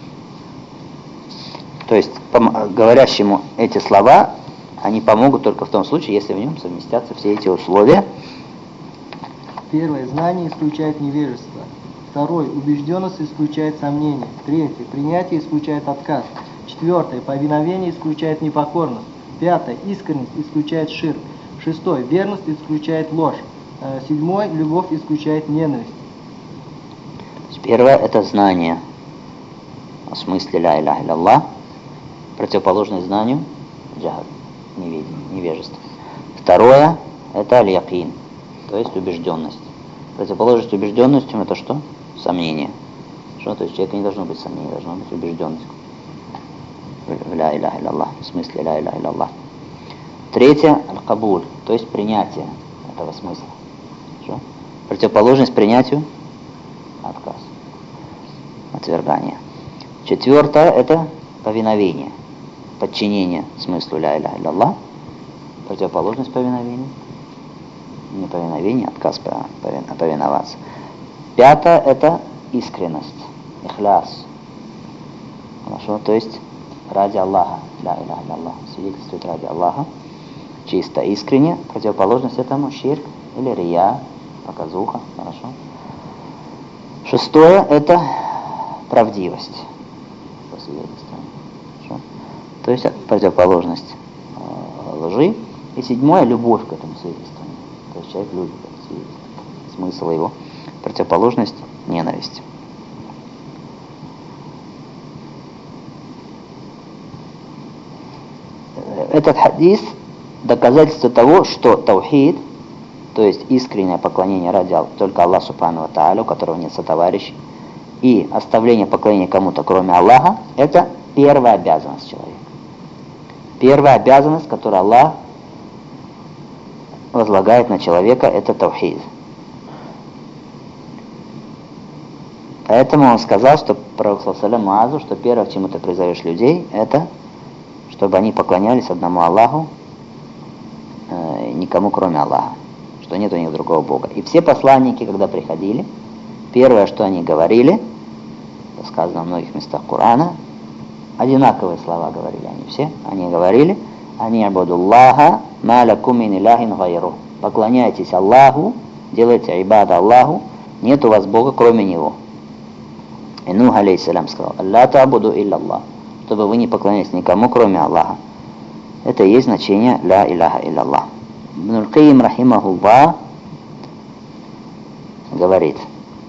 S1: То есть говорящему эти слова, они помогут только в том случае, если в нем совместятся все эти условия.
S2: Первое. Знание исключает невежество. Второе. Убежденность исключает сомнение. Третье. Принятие исключает отказ. Четвертое. Повиновение исключает непокорность. Пятое. Искренность исключает ширк. Шестое. Верность исключает ложь. Седьмое. Любовь исключает ненависть.
S1: Первое – это знание о смысле ля иляха илляллах, противоположное знанию джахаль, невежество. Второе – это аль-якин, то есть убежденность. Противоположность убежденностям – это что? Сомнение. Что? То есть у человека не должно быть сомнений, должна быть убежденность в ля иляха илляллах, в смысле ля иляха илляллах. Третье – аль-кабуль, то есть принятие этого смысла. Хорошо? Противоположность принятию – отказ, отвергание. Четвертое – это повиновение, подчинение смыслу ля иляха илля-Аллах. Противоположность повиновению – неповиновение, отказ повиноваться. Пятое – это искренность, ихляс. Хорошо, то есть ради Аллаха, ля иляха илля-Аллах, свидетельствует ради Аллаха, чисто, искренне. Противоположность этому ширк или рия, показуха. Хорошо. Шестое – это правдивость по свидетельству. Хорошо. То есть противоположность э, лжи. И седьмое – любовь к этому свидетельству. То есть человек любит это свидетельство. Смысл его. Противоположность – ненависть. Этот хадис – доказательство того, что таухид, то есть искреннее поклонение ради только Аллаха Субхану ва Тааля, у которого нет сотоварищей, и оставление поклонения кому-то, кроме Аллаха, это первая обязанность человека. Первая обязанность, которую Аллах возлагает на человека, это таухид. Поэтому он сказал, что пророк Муазу, что первое, к чему ты призовешь людей, это чтобы они поклонялись одному Аллаху, э, никому кроме Аллаха, что нет у них другого Бога. И все посланники, когда приходили, первое, что они говорили, сказано в многих местах Корана, одинаковые слова говорили они все, они говорили, они абудуллаха ма лакум мин илахин гайру. Поклоняйтесь Аллаху, делайте ибад Аллаху, нет у вас Бога кроме Него. И Нух алейхиссалям сказал, «Алла та'буду илля Аллах», чтобы вы не поклонялись никому, кроме Аллаха. Это и есть значение «Ля иляха илля Аллах». Ибн аль-Кайим, рахимахуллах, говорит,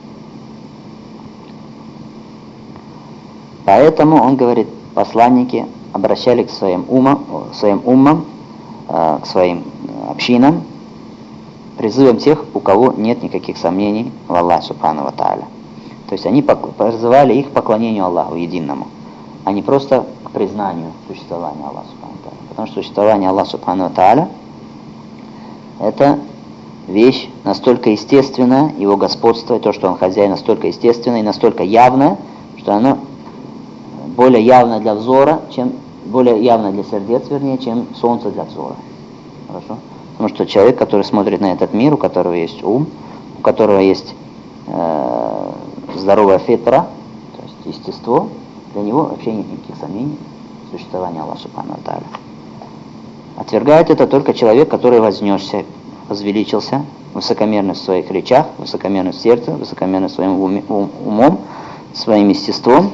S1: поэтому, он говорит, посланники обращали к своим умам, своим умам, к своим общинам, призывом тех, у кого нет никаких сомнений в Аллахе Субхану ва Тааля. То есть они призывали их к поклонению Аллаху единому, а не просто к признанию существования Аллаха Субхану ва Тааля. Потому что существование Аллаха Субхану ва Тааля – это вещь настолько естественная, его господство, и то, что он хозяин, настолько естественное и настолько явное, что оно более явно для взора, чем более явно для сердец, вернее, чем солнце для взора. Хорошо? Потому что человек, который смотрит на этот мир, у которого есть ум, у которого есть э, здоровая фитра, то есть естество, для него вообще нет никаких сомнений в существовании Аллаха Субхану ва Тааля. Отвергает это только человек, который вознесся, возвеличился, высокомерный в своих речах, высокомерный в сердце, высокомерный своим уме, ум, умом, своим естеством.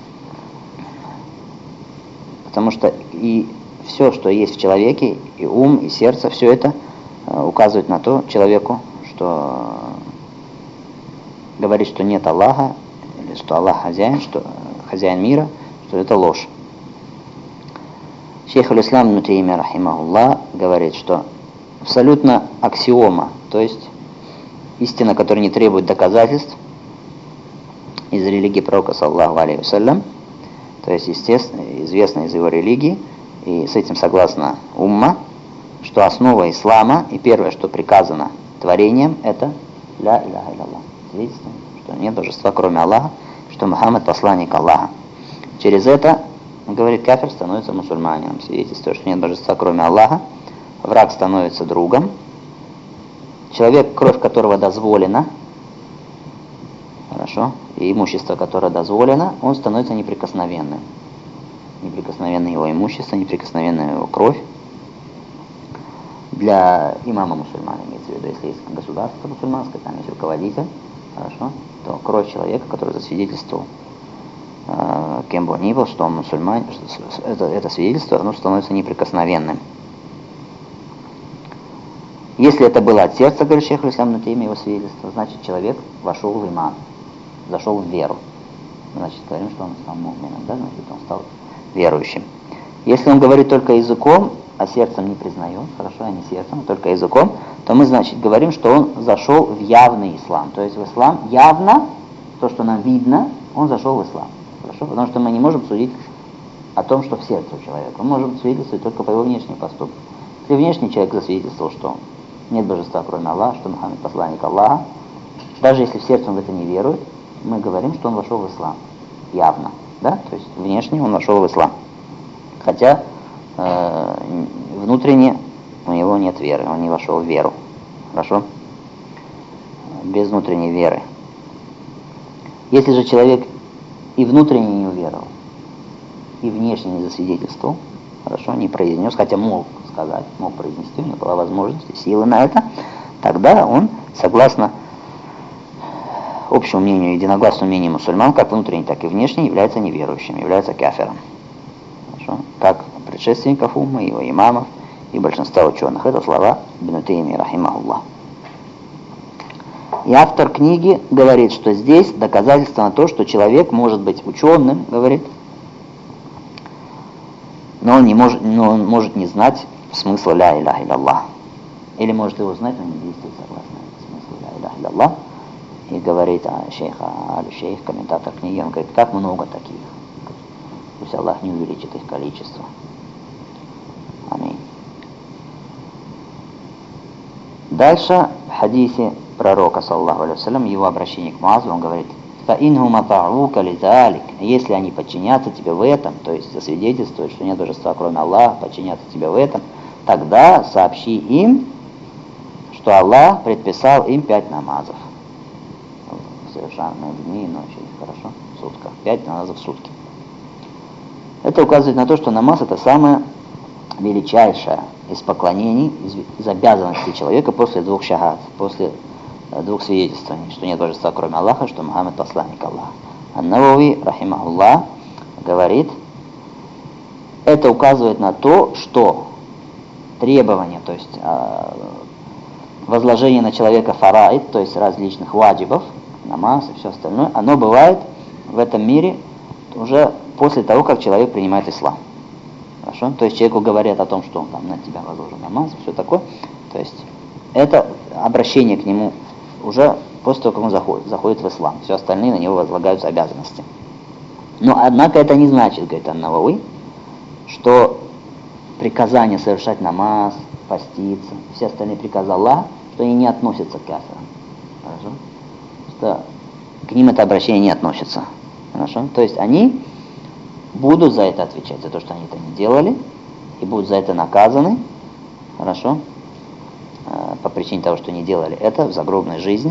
S1: Потому что и все, что есть в человеке, и ум, и сердце, все это э, указывает на то человеку, что говорит, что нет Аллаха, или что Аллах хозяин, что хозяин мира, что это ложь. Шейх аль-Ислам ибн Таймия, рахимахуллах, говорит, что абсолютно аксиома, то есть истина, которая не требует доказательств из религии пророка, саллаллаху алейхи вассалям, то есть, естественно, известно из его религии, и с этим согласна умма, что основа ислама и первое, что приказано творением, это ля иляха илля-Аллах. Свидетельство, что нет божества, кроме Аллаха, что Мухаммад посланник Аллаха. Через это, говорит, кафир становится мусульманином. Свидетельство, что нет божества, кроме Аллаха. Враг становится другом. Человек, кровь которого дозволена, хорошо, и имущество, которое дозволено, он становится неприкосновенным. Неприкосновенно его имущество, неприкосновенная его кровь. Для имама мусульмана, имеется в виду, если есть государство мусульманское, там есть руководитель, хорошо, то кровь человека, который засвидетельствовал, э, кем бы он ни был, что он мусульманин, это, это свидетельство, оно становится неприкосновенным. Если это было от сердца, говорит шейх аль-Ислам ибн Таймия, его свидетельство, значит человек вошел в иман, зашел в веру. Значит, говорим, что он стал му'мином, да, значит, он стал верующим. Если он говорит только языком, а сердцем не признает, хорошо, а не сердцем, а только языком, то мы, значит, говорим, что он зашел в явный ислам. То есть в ислам явно, то, что нам видно, он зашел в ислам. Хорошо? Потому что мы не можем судить о том, что в сердце у человека. Мы можем свидетельствовать только по его внешним поступкам. Если внешний человек засвидетельствовал, что нет божества, кроме Аллаха, что Мухаммед посланник Аллаха, даже если в сердце он в это не верует, мы говорим, что он вошел в ислам. Явно. Да? То есть внешне он вошел в ислам. Хотя э, внутренне у него нет веры, он не вошел в веру. Хорошо? Без внутренней веры. Если же человек и внутренне не уверовал, и внешне не засвидетельствовал, хорошо, не произнес, хотя мог сказать, мог произнести, у него была возможность и силы на это, тогда он, согласно общему мнению, единогласному мнению мусульман, как внутренне, так и внешне, является неверующим, является кафиром. Хорошо? Как предшественников умма, его имамов и большинства ученых. Это слова Ибн Тайми, рахимахуллах. И автор книги говорит, что здесь доказательство на то, что человек может быть ученым, говорит, но он, не может, но он может не знать смысла ля иляха илlallah. Или может его знать, но не действует согласно смыслу ля иляха илlallah. И говорит о шейха Аль-Шейх, комментатор книги, он говорит, как много таких. Пусть Аллах не увеличит их количество. Аминь. Дальше в хадисе пророка, саллаху алейхи вассалям, его обращение к Муазу, он говорит, «Фаинхум ата'ука лизалик», если они подчинятся тебе в этом, то есть засвидетельствуют, что нет божества, кроме Аллаха, подчинятся тебе в этом, тогда сообщи им, что Аллах предписал им пять намазов. Совершенно дни и ночи, хорошо, в сутках, пять намазов в сутки. Это указывает на то, что намаз это самое величайшее из поклонений, из, из обязанностей человека после двух шахад, после э, двух свидетельствований, что нет божества, кроме Аллаха, что Мухаммед посланник Аллаха. Ан-Навави, рахимахуллах, говорит, это указывает на то, что требования, то есть э, возложение на человека фараид, то есть различных ваджибов, намаз и все остальное, оно бывает в этом мире уже после того, как человек принимает ислам. Хорошо? То есть человеку говорят о том, что он там на тебя возложен намаз, все такое. То есть это обращение к нему уже после того, как он заходит, заходит в ислам. Все остальные на него возлагаются обязанности. Но однако это не значит, говорит Ан-Навави, что приказание совершать намаз, поститься, все остальные приказы Аллаха, что они не относятся к кафирам. Хорошо? Что к ним это обращение не относится. Хорошо? То есть они будут за это отвечать, за то, что они это не делали, и будут за это наказаны, хорошо, по причине того, что не делали это в загробной жизни.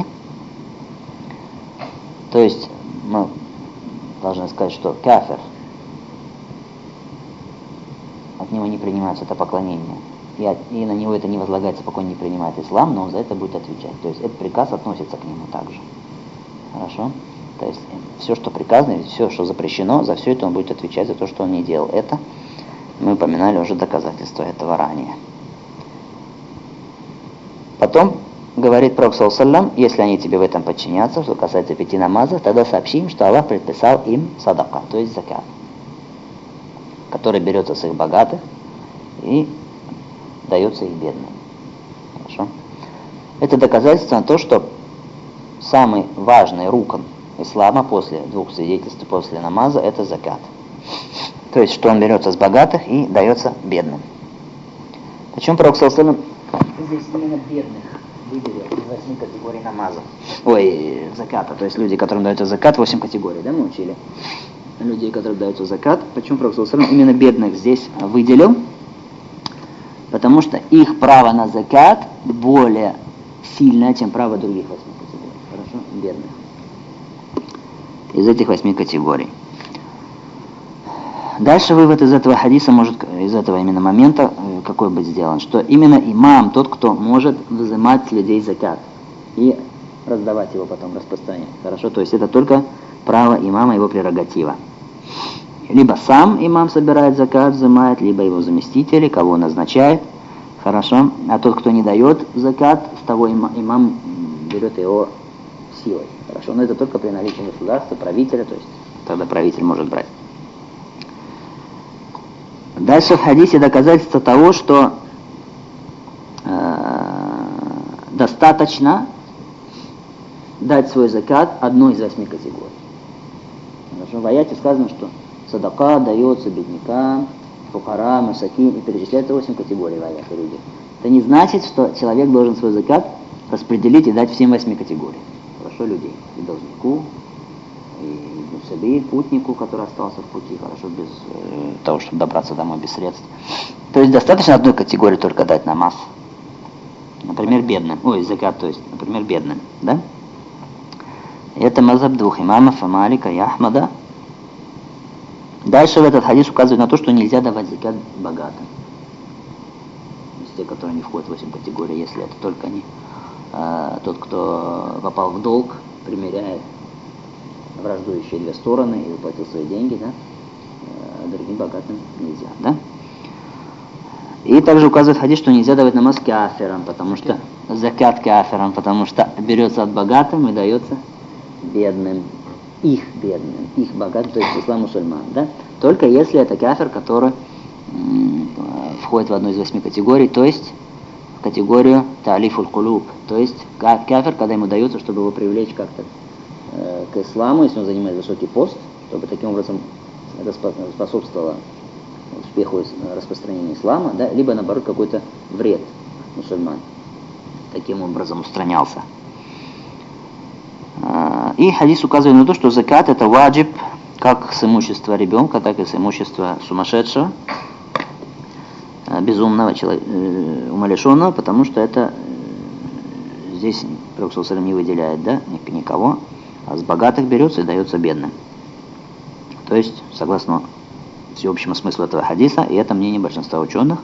S1: То есть мы должны сказать, что кафир, от него не принимается это поклонение, и, от, и на него это не возлагается, пока он не принимает ислам, но он за это будет отвечать. То есть этот приказ относится к нему также. Хорошо? То есть все, что приказано, все, что запрещено, за все это он будет отвечать за то, что он не делал. Это мы упоминали уже доказательства этого ранее. Потом говорит Пророк саллаллаху алейхи ва саллям, если они тебе в этом подчинятся, что касается пяти намазов, тогда сообщи им, что Аллах предписал им садака, то есть закат, который берется с их богатых и дается их бедным. Хорошо? Это доказательство на то, что самый важный рукн ислама после двух свидетельств, после намаза, это закат. То есть, что он берется с богатых и дается бедным. Почему Пророк саллаллаху алейхи ва саллям здесь именно бедных выделил из восьми категорий намаза? Ой, заката. То есть люди, которым дается закат, восемь категорий, да, мы учили? Людей, которым дается закат. Почему Пророк саллаллаху алейхи ва саллям именно бедных здесь выделил? Потому что их право на закат более сильное, чем право других восьми категорий. Хорошо? Бедных. Из этих восьми категорий. Дальше вывод из этого хадиса может, из этого именно момента, какой быть сделан, что именно имам, тот, кто может взимать с людей закат и раздавать его потом, распространять. Хорошо? То есть это только право имама, его прерогатива. Либо сам имам собирает закат, взимает, либо его заместители, кого он назначает. Хорошо? А тот, кто не дает закат, с того имам, имам берет его силой. Хорошо? Но это только при наличии государства, правителя, то есть тогда правитель может брать. Дальше в хадисе доказательство того, что э, достаточно дать свой закат одной из восьми категорий. Хорошо? В аяте сказано, что садака дается беднякам, фукара, масакин, и перечисляются восемь категорий в аяте людей. Это не значит, что человек должен свой закат распределить и дать всем восьми категориям. Хорошо, людей. И должнику, и себе, путнику, который остался в пути, хорошо, без э, того, чтобы добраться домой без средств. То есть достаточно одной категории только дать намаз. Например, бедным. Ой, закат, то есть, например, бедным. Да? И это мазхаб двух имамов, Малика и Ахмада. Дальше в этот хадис указывает на то, что нельзя давать закат богатым. Те, которые не входят в восемь категорий, если это только не э, тот, кто попал в долг, примеряет враждующие две стороны и уплатил свои деньги, да, э, другим богатым нельзя, да. И также указывает хадис, что нельзя давать намаз кафирам, потому что закат кафирам, потому что берется от богатым и дается бедным, их бедным, их богатым, то есть числа мусульман, да. Только если это кафир, который входит в одну из восьми категорий, то есть в категорию та'лифуль кулуб, то есть кафир, когда ему дается, чтобы его привлечь как-то э, к исламу, если он занимает высокий пост, чтобы таким образом это способствовало успеху распространения ислама, да, либо наоборот какой-то вред мусульман таким образом устранялся. И хадис указывает на то, что закат это ваджиб как с имущества ребенка, так и с имущества сумасшедшего, безумного человека, умалишенного, потому что это здесь Пророк саллаллаху алейхи ва саллям не выделяет, да, никого, а с богатых берется и дается бедным. То есть, согласно всеобщему смыслу этого хадиса, и это мнение большинства ученых.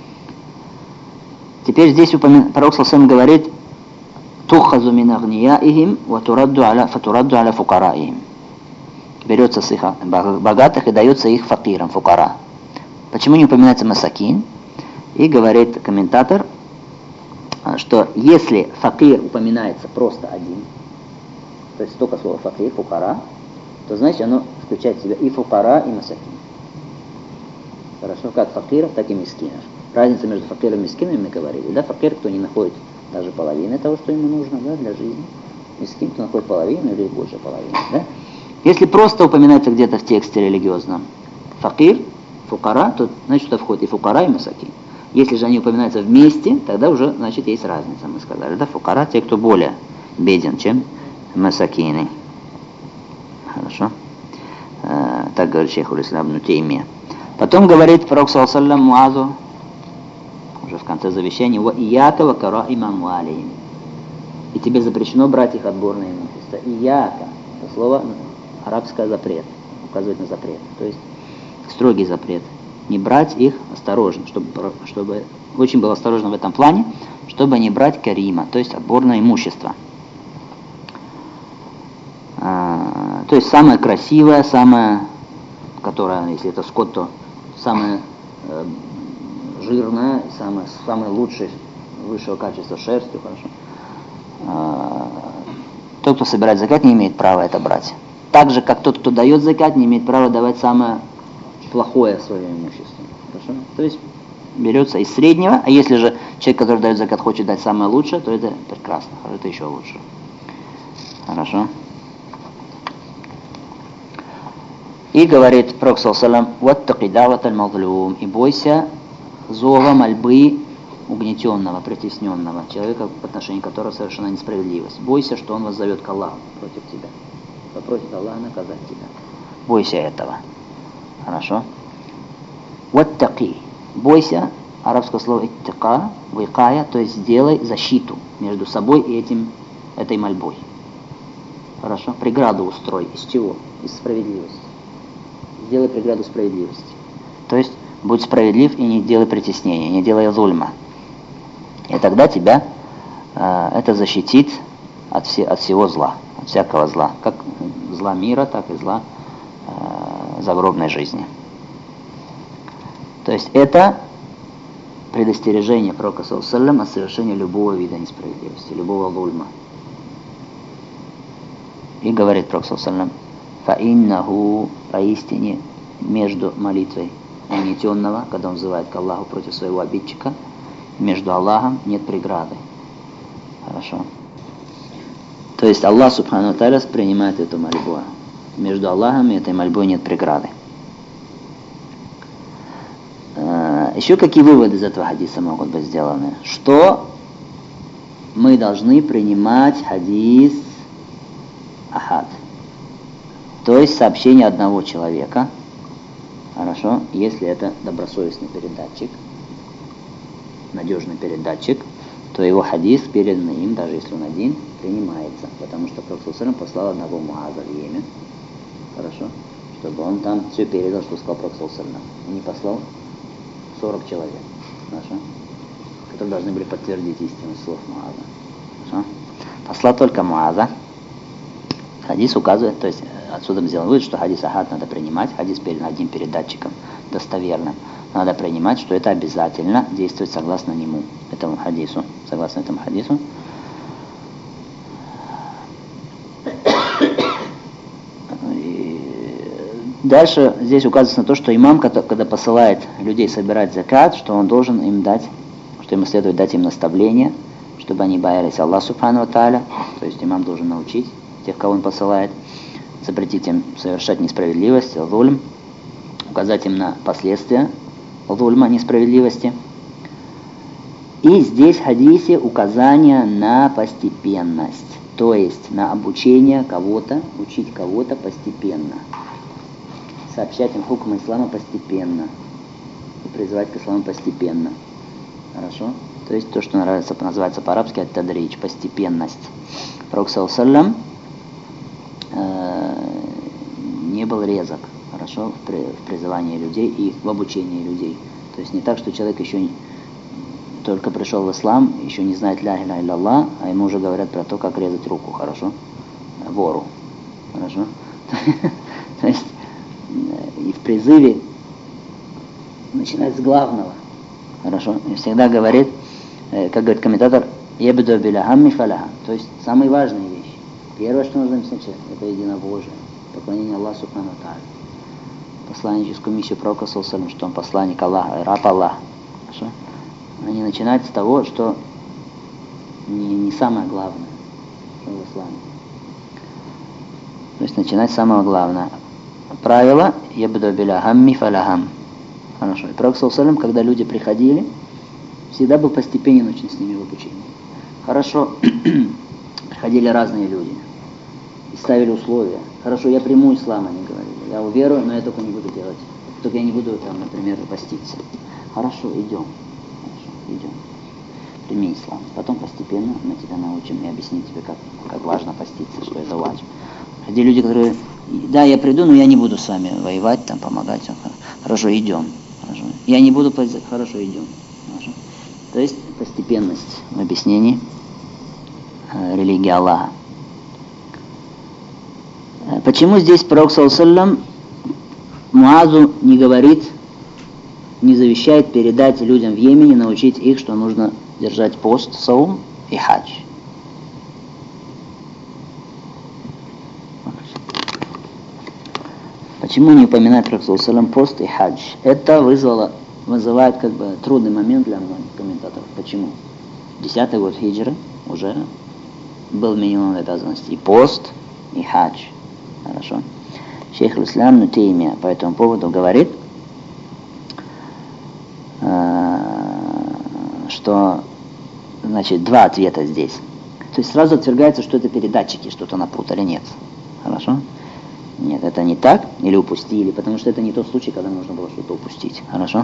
S1: Теперь здесь упомя... Пророк саллаллаху алейхи ва саллям говорит: «Тухазу мин агнияихим ва турадду аля фатурадду аля фукараихим». Берется с их богатых и дается их факирам, фукара. Почему не упоминается масакин? И говорит комментатор, что если факир упоминается просто один, то есть только слово факир, фукара, то значит оно включает в себя и фукара, и масакин. Хорошо, как факиров, так и мискинов. Разница между факиром и мискином мы говорили. Да, факир, кто не находит даже половины того, что ему нужно, да, для жизни. Мискин, кто находит половину или больше половины. Да? Если просто упоминается где-то в тексте религиозном факир, фукара, то значит, что входит и фукара, и масакин. Если же они упоминаются вместе, тогда уже, значит, есть разница, мы сказали. Да, фукара, те, кто более беден, чем масакины. Хорошо. Э, так говорит шейх аль-Ислам ибн Теймия. Потом говорит Пророк саллаллаху алейхи ва саллям Муазу, уже в конце завещания: «Ва ияка ва караима амвалихим». И тебе запрещено брать их отборное имущество. Ияка. Это слово арабское запрет, указывает на запрет. То есть строгий запрет. Не брать их, осторожно, чтобы, чтобы очень был осторожен в этом плане, чтобы не брать карима, то есть отборное имущество. А, то есть самое красивое, самое, которое, если это скот, то самое э, жирное, самое, самое лучшее, высшего качества шерстью, хорошо. А, тот, кто собирает закат, не имеет права это брать. Так же, как тот, кто дает закат, не имеет права давать самое плохое свое имущество. Хорошо? То есть берется из среднего, а если же человек, который дает закат, хочет дать самое лучшее, то это прекрасно, это еще лучше. Хорошо? И говорит Пророк саллаллаху алейхи ва саллям: «Ваттаки даваталь мазлум», и бойся зова мольбы угнетенного, притесненного, человека, в отношении которого совершена несправедливость. Бойся, что он воззовет к Аллаху против тебя, попросит Аллаха наказать тебя. Бойся этого. Хорошо? «Ваттаки». Бойся, арабское слово «иттика», «викая», то есть сделай защиту между собой и этим, этой мольбой. Хорошо? Преграду устрой. Из чего? Из справедливости. Сделай преграду справедливости. То есть будь справедлив и не делай притеснения, не делай зульма. И тогда тебя э, это защитит от, все, от всего зла, от всякого зла. Как зла мира, так и зла э, загробной жизни. То есть это предостережение Пророка саллаллаху алейхи ва саллям от совершения любого вида несправедливости, любого зульма. И говорит Пророк саллаллаху алейхи ва саллям: «Фаиннаху», поистине между молитвой угнетенного, когда он взывает к Аллаху против своего обидчика, между Аллахом нет преграды». Хорошо? То есть Аллах субхану ва тааля принимает эту мольбу. Между Аллахом и этой мольбой нет преграды. Еще какие выводы из этого хадиса могут быть сделаны? Что мы должны принимать хадис ахад. То есть сообщение одного человека, хорошо, если это добросовестный передатчик, надежный передатчик, то его хадис, переданный им, даже если он один, принимается. Потому что Пророк послал одного Муаза в Йемен, хорошо, чтобы он там все передал, что сказал Пророк. И не послал сорок человек, хорошо, которые должны были подтвердить истинность слов Муаза. Хорошо? Послал только Муаза. Хадис указывает, то есть отсюда мы сделаем вывод, что хадис ахад надо принимать, хадис перед одним передатчиком достоверным. Надо принимать, что это обязательно действует согласно нему, этому хадису, согласно этому хадису. Дальше здесь указывается на то, что имам, когда посылает людей собирать закат, что он должен им дать, что ему следует дать им наставление, чтобы они боялись Аллаха субхану ва тааля, то есть имам должен научить тех, кого он посылает, запретить им совершать несправедливость, зульм, указать им на последствия зульма, несправедливости. И здесь в хадисе указание на постепенность, то есть на обучение кого-то, учить кого-то постепенно, сообщать им хукм ислама постепенно и призывать к исламу постепенно. Хорошо? То есть то, что нравится, называется по-арабски ат-тадридж, постепенность. Пророк саллаллаху алейхи ва саллям не был резок, хорошо, в, при, в призывании людей и в обучении людей. То есть не так, что человек еще не, только пришел в ислам, еще не знает ля иляха илля-Аллах, а ему уже говорят про то, как резать руку, хорошо, вору, хорошо. То есть и в призыве начинать с главного, хорошо, и всегда говорит, как говорит комментатор, ябду биля хамми фаляха, то есть самые важные вещи. Первое, что нужно начать, это единобожие, поклонение Аллаху субхану ва тааля. Посланническую миссию Пророка саллаллаху алейхи ва саллям, что он посланник Аллаха, раб Аллаха. Хорошо? Они начинают с того, что не, не самое главное, что в исламе. То есть начинать с самого главного. Правило ябду биля хамми фаляхам. Хорошо. И Пророк саллаллаху алейхи ва саллям, когда люди приходили, всегда был постепенен очень с ними в обучении. Хорошо, приходили разные люди и ставили условия. Хорошо, я приму ислам, они говорили. Я уверую, но я только не буду делать. Только я не буду, там, например, поститься. Хорошо, идем. Хорошо, идем. Прими ислам. Потом постепенно мы тебя научим и объясним тебе, как, как важно поститься, что это важно. Приходили люди, которые, да, я приду, но я не буду с вами воевать, там, помогать. Хорошо, идем. Хорошо. Я не буду поститься. Хорошо, идем. Хорошо. То есть постепенность в объяснении э, религии Аллаха. Почему здесь Пророк саллаллаху алейхи ва саллям Муазу не говорит, не завещает передать людям в Йемене, научить их, что нужно держать пост, саум и хадж? Почему не упоминает Пророк саллаллаху алейхи ва саллям пост и хадж? Это вызвало, вызывает как бы трудный момент для многих комментаторов. Почему? Десятый год хиджры уже был вменен в обязанность и пост, и хадж. Хорошо. Шейх аль-Ислам Ибн Таймия по этому поводу говорит, что, значит, два ответа здесь. То есть сразу отвергается, что это передатчики, что-то напутали. Нет. Хорошо? Нет, это не так. Или упустили, потому что это не тот случай, когда нужно было что-то упустить. Хорошо?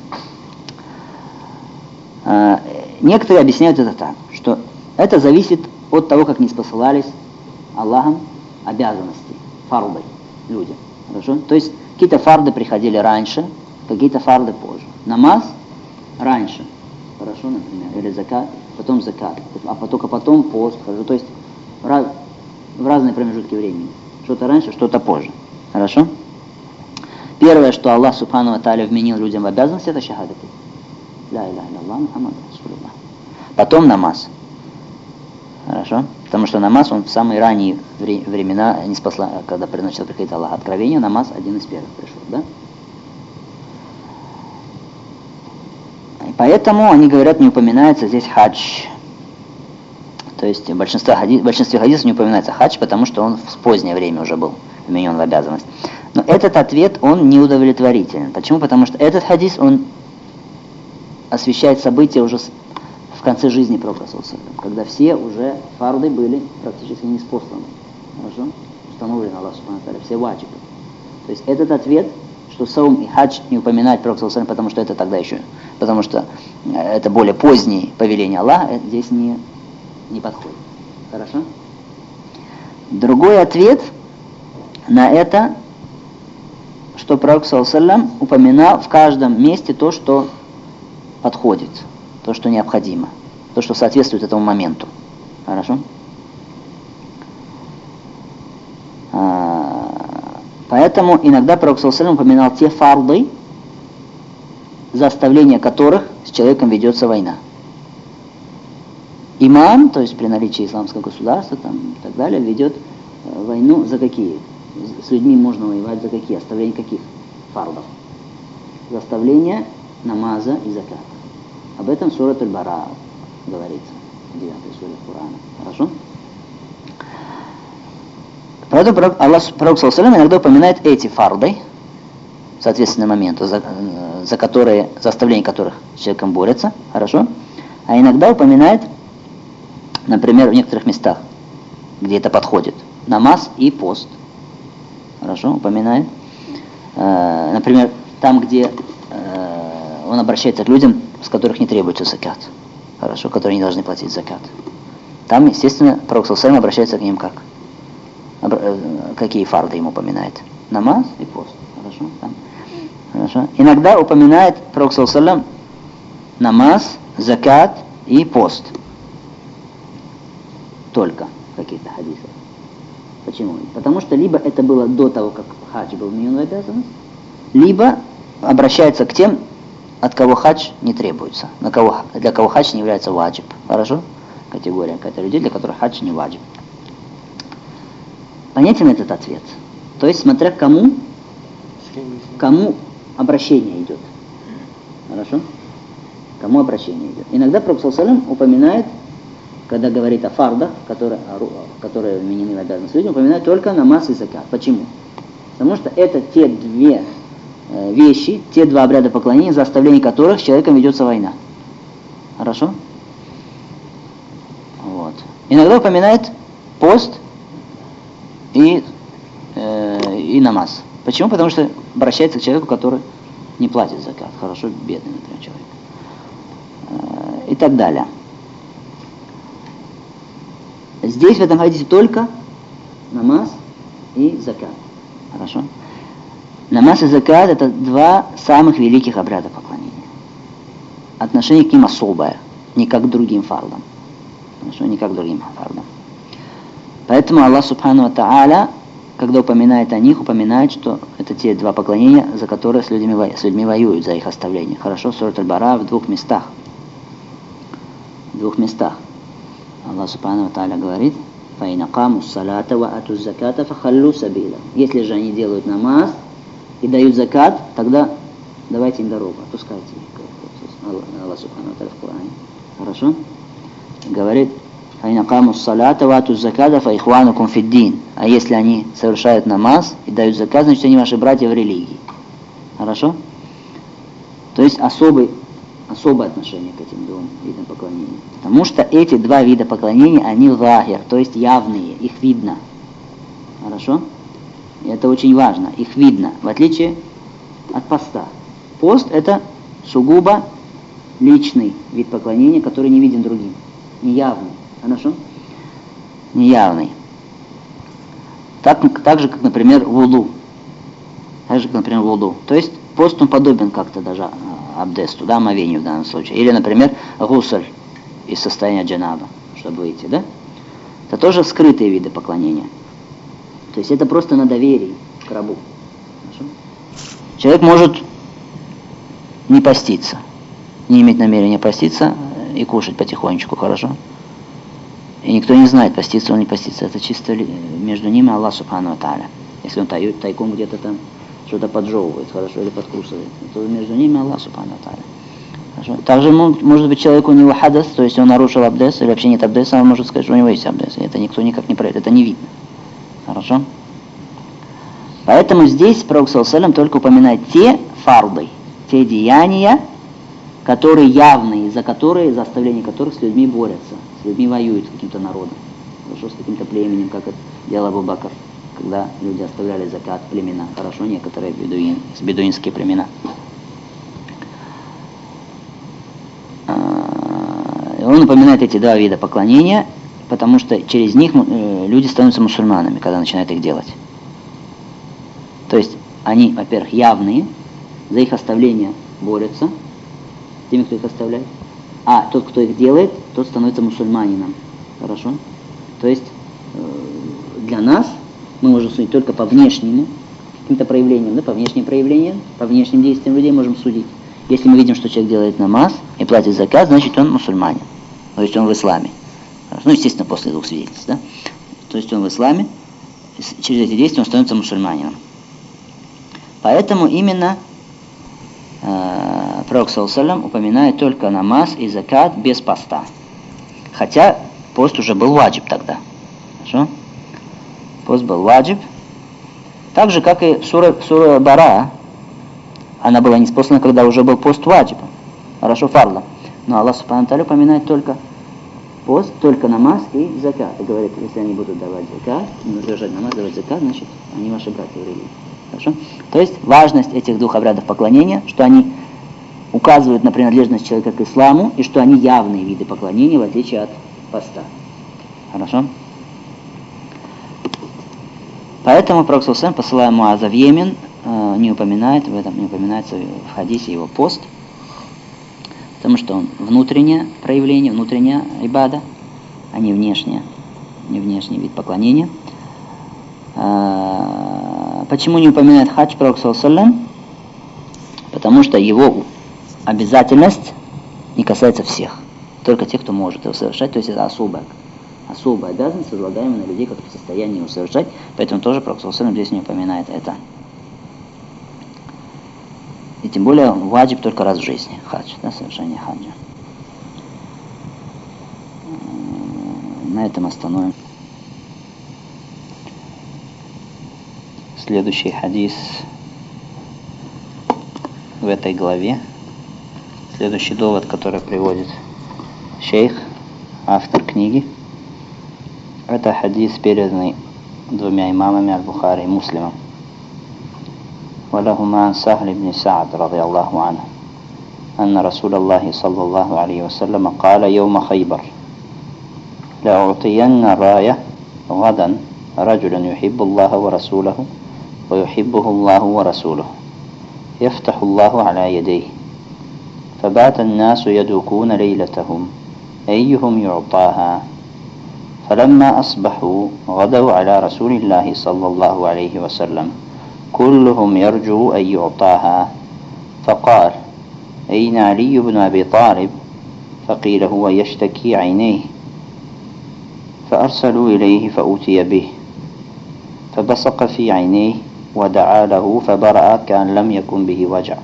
S1: Некоторые объясняют это так, что это зависит от того, как не спосылались Аллахом обязанности, фарды людям. Хорошо? То есть какие-то фарды приходили раньше, какие-то фарды позже. Намаз раньше, хорошо, например, или закат, потом закат, а только потом пост, хорошо, то есть в, раз, в разные промежутки времени. Что-то раньше, что-то позже. Хорошо? Первое, что Аллах субхану ва тааля вменил людям в обязанность, это шахадаты. Ля иляха илля-Аллах, Мухаммад расулуллах. Потом намаз. Хорошо? Потому что намаз, он в самые ранние времена, не спасла, когда начал приходить Аллах откровение, намаз один из первых пришел, да? И поэтому, они говорят, не упоминается здесь хадж. То есть в большинстве, хадис, в большинстве хадисов не упоминается хадж, потому что он в позднее время уже был вменен в обязанность. Но этот ответ, он неудовлетворителен. Почему? Потому что этот хадис, он освещает события уже в конце жизни Пророка, когда все уже фарды были практически ниспосланы. Хорошо? Установлены Аллах Субхану ва Тааля, все ваджибы. То есть этот ответ, что саум и хадж не упоминать Пророк, потому что это тогда еще, потому что это более поздние повеления Аллаха, здесь не, не подходит. Хорошо? Другой ответ на это, что Пророк упоминал в каждом месте то, что подходит, то, что необходимо, то, что соответствует этому моменту. Хорошо? Поэтому иногда Пророк упоминал те фарды, за оставление которых с человеком ведется война. Имам, то есть при наличии исламского государства там, и так далее, ведет войну за какие? С людьми можно воевать за какие? Оставление каких фардов? За оставление намаза и заката. Об этом сурат Аль-Бара говорится в девятой суре Корана. Хорошо? Поэтому Аллах Пророк иногда упоминает эти фарды, соответственные моменты, за, за которые, за оставление которых с человеком борется, хорошо? А иногда упоминает, например, в некоторых местах, где это подходит, намаз и пост. Хорошо, упоминает. Э, например, там, где э, он обращается к людям, с которых не требуется закат. Хорошо, которые не должны платить закат. Там, естественно, Пророк обращается к ним как? Какие фарды ему упоминает? Намаз и пост. Хорошо? Там. Хорошо. Иногда упоминает Пророк намаз, закат и пост. Только в каких-то хадисах. Почему? Потому что либо это было до того, как хадж был вменен в обязанность, либо обращается к тем, от кого хадж не требуется, на кого, для кого хадж не является ваджиб. Хорошо? Категория какая-то людей, для которых хадж не ваджиб. Понятен этот ответ? То есть, смотря кому, кому обращение идет. Хорошо? Кому обращение идет. Иногда Пророк упоминает, когда говорит о фардах, которые, которые вменены в обязанность людям, упоминает только намаз и закат. Почему? Потому что это те две э, вещи, те два обряда поклонения, за оставление которых с человеком ведется война. Хорошо? Вот. Иногда упоминает пост и, э, и намаз. Почему? Потому что обращается к человеку, который не платит закат. Хорошо, бедный, например, человек. Э, и так далее. Здесь в этом хадисе только намаз и закат. Хорошо? Намаз и закат — это два самых великих обряда поклонения. Отношение к ним особое, не как к другим фардам. Хорошо? Не как к другим фардам. Поэтому Аллах Субхану ва Тааля, когда упоминает о них, упоминает, что это те два поклонения, за которые с людьми, с людьми воюют, за их оставление. Хорошо? Сурат Аль-Бара в двух местах. В двух местах. Аллах Субхану ва Тааля говорит: «Фаин акаму ссалата ва ату заката фахаллу сабила». Если же они делают намаз и дают закат, тогда давайте им дорогу, отпускайте их. Аллах Субхану ва Тааля в Коране. Хорошо? Говорит: «Фаин акаму ссалата ва ату заката фа ихванукум фиддин». А если они совершают намаз и дают закат, значит они ваши братья в религии. Хорошо? То есть особый особое отношение к этим двум видам поклонения. Потому что эти два вида поклонения, они захир, то есть явные, их видно. Хорошо? И это очень важно, их видно, в отличие от поста. Пост — это сугубо личный вид поклонения, который не виден другим, неявный. Хорошо? Неявный. Так, так же, как, например, вуду. Так же, как, например, вуду. То есть пост, он подобен как-то даже абдесту, да, омовению в данном случае. Или, например, гусль из состояния джанаба, чтобы выйти, да? Это тоже скрытые виды поклонения. То есть это просто на доверии к рабу. Хорошо? Человек может не поститься, не иметь намерения поститься и кушать потихонечку, хорошо? И никто не знает, поститься он не поститься. Это чисто между ними Аллах Субхану ва Тааля. Если он тай, тайком где-то там что-то поджевывает, хорошо, или подкусывает, то между ними Аллах Субхану ва Тааля. Хорошо? Также может быть человек, у него хадас, то есть он нарушил абдес, или вообще нет абдеса, он может сказать, что у него есть абдес. И это никто никак не проверит, это не видно. Хорошо? Поэтому здесь Пророк саллаллаху алейхи ва саллям только упоминает те фарды, те деяния, которые явные, за которые, за оставление которых с людьми борются, с людьми воюют, с каким-то народом, хорошо, с каким-то племенем, как это делал Абу Бакр, когда люди оставляли закат племена, хорошо, некоторые бедуин, бедуинские племена. Он упоминает эти два вида поклонения, потому что через них люди становятся мусульманами, когда начинают их делать. То есть они, во-первых, явные, за их оставление борются, с теми, кто их оставляет, а тот, кто их делает, тот становится мусульманином. Хорошо? То есть для нас мы можем судить только по внешнему каким-то проявлениям, да, по внешним проявлениям, по внешним действиям людей можем судить. Если мы видим, что человек делает намаз и платит закат, значит он мусульманин. То есть он в исламе. Ну, естественно, после двух свидетельств, да? То есть он в исламе, через эти действия он становится мусульманином. Поэтому именно э, Пророк саллаллаху алейхи ва саллям упоминает только намаз и закат без поста. Хотя пост уже был ваджиб тогда. Хорошо? Пост был ваджиб. Так же, как и сура, сура Бара. Она была ниспослана, когда уже был пост ваджиб. Хорошо, фарла. Но Аллах субхану ва тааля упоминает только пост, только намаз и закат. И говорит, если они будут давать закат, держать намаз, давать закат, значит, они ваши братья в религии. Хорошо? То есть важность этих двух обрядов поклонения, что они указывают на принадлежность человека к исламу, и что они явные виды поклонения, в отличие от поста. Хорошо? Поэтому Пророк саллаллаху алейхи ва саллям, посылая Муаза в Йемен, не упоминает, в этом не упоминается в хадисе его пост, потому что он внутреннее проявление, внутренняя ибада, а не внешнее, не внешний вид поклонения. Почему не упоминает хадж Пророк саллаллаху алейхи ва саллям? Потому что его обязательность не касается всех, только тех, кто может его совершать, то есть это особая, особая обязанность, возлагаемая на людей, которые в состоянии его совершать, поэтому тоже Пророк саллаллаху алейхи ва саллям здесь не упоминает это. И тем более ваджиб только раз в жизни, хадж, да, совершение хаджа. На этом остановим. Следующий хадис в этой главе. Следующий довод, который приводит шейх, автор книги. Это хадис, переданный двумя имамами Аль-Бухари и Муслимом. ولهما عن سهل بن سعد رضي الله عنه أن رسول الله صلى الله عليه وسلم قال يوم خيبر لأعطين راية غدا رجل يحب الله ورسوله ويحبه الله ورسوله يفتح الله على يديه فبات الناس يدوكون ليلتهم أيهم يعطاها فلما أصبحوا غدوا على رسول الله صلى الله عليه وسلم كلهم يرجو أن يعطاها فقال أين علي بن أبي طالب فقيل هو يشتكي عينيه فأرسلوا إليه فأوتي به فبصق في عينيه ودعا له فبرأ كأن لم يكن به وجع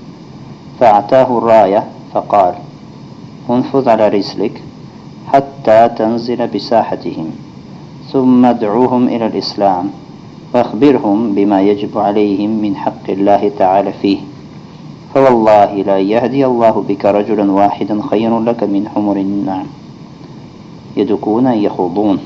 S1: فأعطاه الراية فقال انفذ على رسلك حتى تنزل بساحتهم ثم ادعوهم إلى الإسلام فأخبرهم بما يجب عليهم من حق الله تعالى فيه فوالله لا يهدي الله بك رجلا واحدا خير لك من حمر النعم يدكون يخوضون.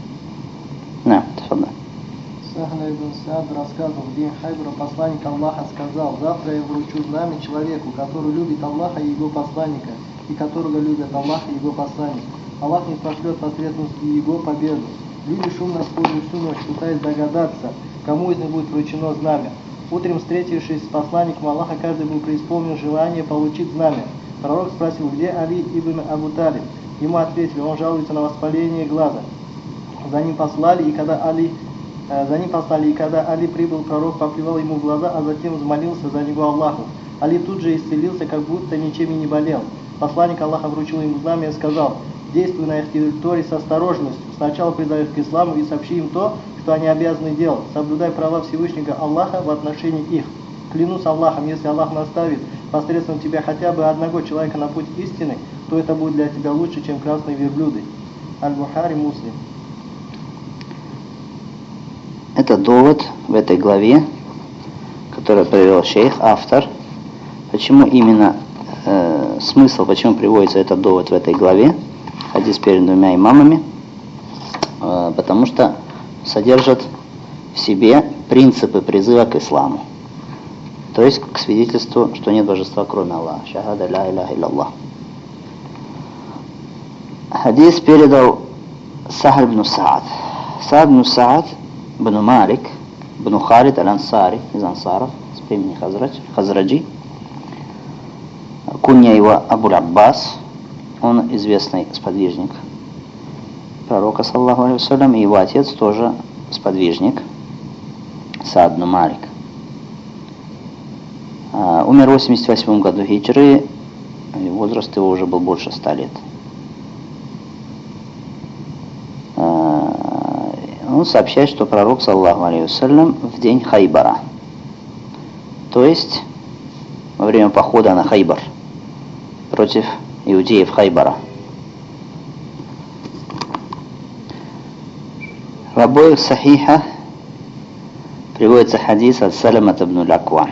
S1: نعم تفضل.
S2: Сахна ибн Саад рассказывал, в день Хайбара посланник Аллаха сказал: завтра я вручу знамя человеку, который любит Аллаха и его посланника, и которого любят Аллах и его посланник. Аллах не пошлет посредством его победу. Люди шумно спорили всю ночь, пытаясь догадаться, кому из них будет вручено знамя. Утром, встретившись с посланником Аллаха, каждый был преисполнен желания получить знамя. Пророк спросил, где Али ибн Абу Талиб. Ему ответили, он жалуется на воспаление глаза. За ним послали, и когда Али, э, за ним послали, и когда Али прибыл, пророк поплевал ему в глаза, а затем взмолился за него Аллаху. Али тут же исцелился, как будто ничем и не болел. Посланник Аллаха вручил ему знамя и сказал: действуй на их территории с осторожностью. Сначала призови их к исламу и сообщи им то, что они обязаны делать. Соблюдай права Всевышнего Аллаха в отношении их. Клянусь Аллахом, если Аллах наставит посредством тебя хотя бы одного человека на путь истины, то это будет для тебя лучше, чем красные верблюды. Аль-Бухари, Муслим.
S1: Это довод в этой главе, который привел шейх, автор. Почему именно э, смысл, почему приводится этот довод в этой главе, хадис перед двумя имамами, э, потому что содержит в себе принципы призыва к исламу. То есть к свидетельству, что нет божества, кроме Аллаха. Шахада ля иляха илляллах. Хадис передал Сахаль бн Саад. Саад бн Саад бн Малик бн Халид аль-Ансари из Ансаров, с племени Хазрадж, Хазраджи. Кунья его Абуль Аббас, он известный сподвижник пророка, саллаллаху алейхи вассалям, и его отец тоже сподвижник, Саад бн Малик. Умер в восемьдесят восьмом году хиджры, и возраст его уже был больше ста лет. Он сообщает, что пророк, саллаллаху алейхи вассалям, в день Хайбара, то есть во время похода на Хайбар, против иудеев Хайбара. В обоих сахихах приводится хадис от Саламата бн Лаква.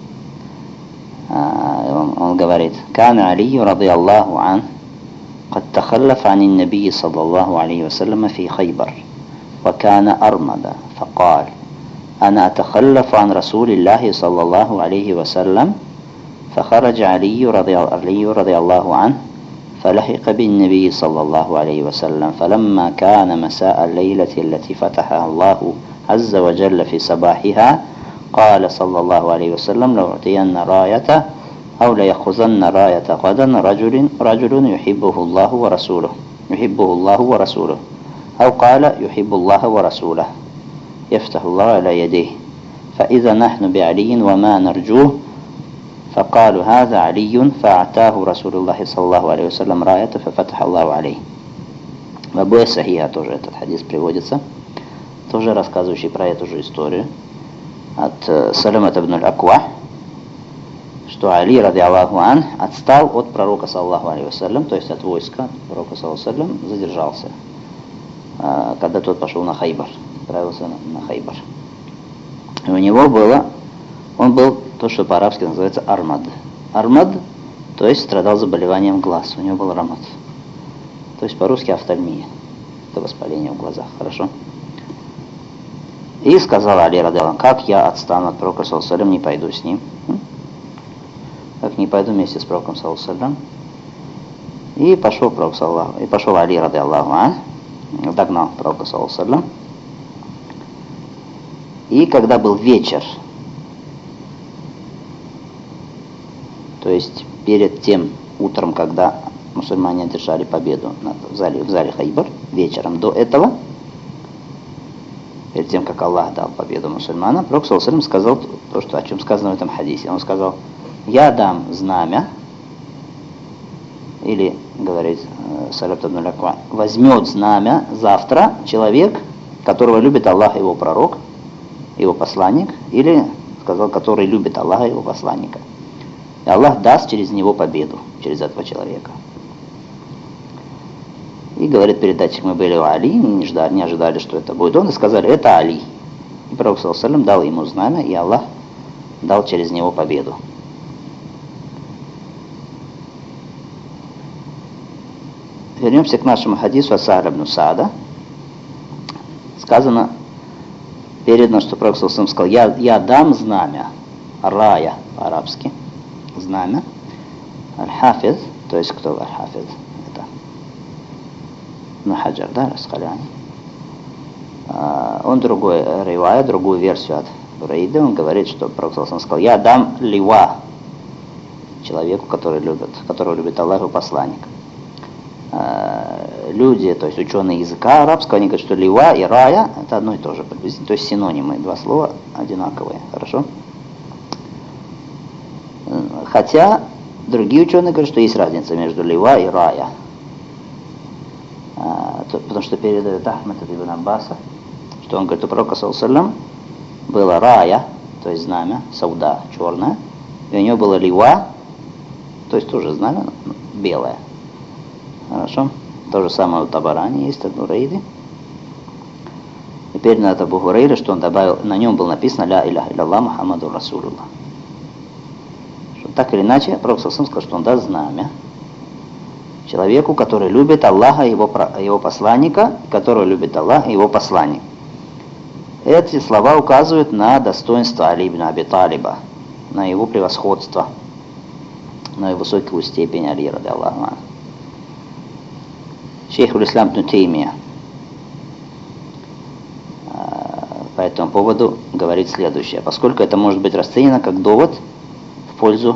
S1: Он, он говорит: «Кана Алию, ради Аллаху ан, قد تخلف عن النبي صلى الله عليه وسلم في خيبر وكان أرمدا فقال أنا أتخلف عن رسول الله صلى الله عليه وسلم فخرج علي رضي, علي رضي الله عنه فلحق بالنبي صلى الله عليه وسلم فلما كان مساء الليلة التي فتحها الله عز وجل في صباحها قال صلى الله عليه وسلم لأعطين راية أو ليأخذن راية غدا رجل رجل يحبه الله ورسوله يحبه الله ورسوله أو قال يحب الله ورسوله يفتح الله على يديه فإذا نحن بعلي وما نرجوه فقالوا هذا علي فأعطاه رسول الله صلى الله عليه وسلم راية ففتح الله عليه». В обоих сахихах тоже этот хадис приводится, тоже рассказывающий про эту же историю от Саламата бн Аква, что Али, ради Аллаху ан, отстал от пророка, саллаллаху алейхи вассалям, то есть от войска пророка, саллаллаху алейхи вассалям, задержался, когда тот пошел на Хайбар, отправился на Хайбар. И у него было, он был то, что по-арабски называется армад. Армад, то есть страдал заболеванием глаз, у него был рамад. То есть по-русски офтальмия, это воспаление в глазах, хорошо? И сказал Али, ради Аллаху ан, как я отстану от пророка, саллаллаху алейхи вассалям, не пойду с ним. Как не пойду вместе с пророком, саллаллаху алейхи вассалям. И пошел пророк, саллаллаху, и пошел Али, ради Аллаху ан, догнал пророка, саллаллаху алейхи вассалям. И когда был вечер, то есть перед тем утром, когда мусульмане одержали победу в зале, в зале Хайбар, вечером до этого, перед тем, как Аллах дал победу мусульманам, пророк, саллаллаху алейхи вассалям, сказал то, что, о чем сказано в этом хадисе. Он сказал: «Я дам знамя», или, говорит Саламат бн Аква, возьмет знамя завтра человек, которого любит Аллах и его пророк, его посланник, или, сказал, который любит Аллаха и его посланника. И Аллах даст через него победу, через этого человека. И, говорит передатчик, мы были у Али, не, ждали, не ожидали, что это будет он, и сказали: это Али. И пророк, саллаллаху алейхи вассалям, дал ему знамя, и Аллах дал через него победу. Вернемся к нашему хадису от Сахля бн Саада. Сказано, передано, что пророк, саллаллаху алейхи вассалям, сказал: я, я дам знамя, рая по-арабски, знамя, аль-хафиз, то есть кто аль-хафиз? Это Ибн Хаджар, да, Расхаляни. Он другой ривая, другую версию от Бурейды, он говорит, что пророк, саллаллаху алейхи вассалям, сказал: я дам лива человеку, который любит, которого любит Аллах и посланник. Люди, то есть ученые языка арабского, они говорят, что лива и рая это одно и то же, то есть синонимы, два слова одинаковые, хорошо? Хотя другие ученые говорят, что есть разница между лива и рая, потому что передает Ахмад ибн Аббаса, что он говорит, у пророка, саллаллаху алейхи вассалям, было рая, то есть знамя, сауда, черное, и у него было лива, то есть тоже знамя, белое. Хорошо? То же самое у Табарани есть от Бурейды. И передано от Абу Хурейры, что он добавил, на нем было написано «Ля иляха илляллах Мухаммаду Расулуллах». Так или иначе, Пророк ﷺ сказал, что он даст знамя человеку, который любит Аллаха и его, его посланника, который любит Аллаха и его посланника. Эти слова указывают на достоинство Али ибн Аби Талиба, на его превосходство, на его высокую степень Али ради Аллаха. Шейх аль-Ислам ибн Теймия по этому поводу говорит следующее. Поскольку это может быть расценено как довод в пользу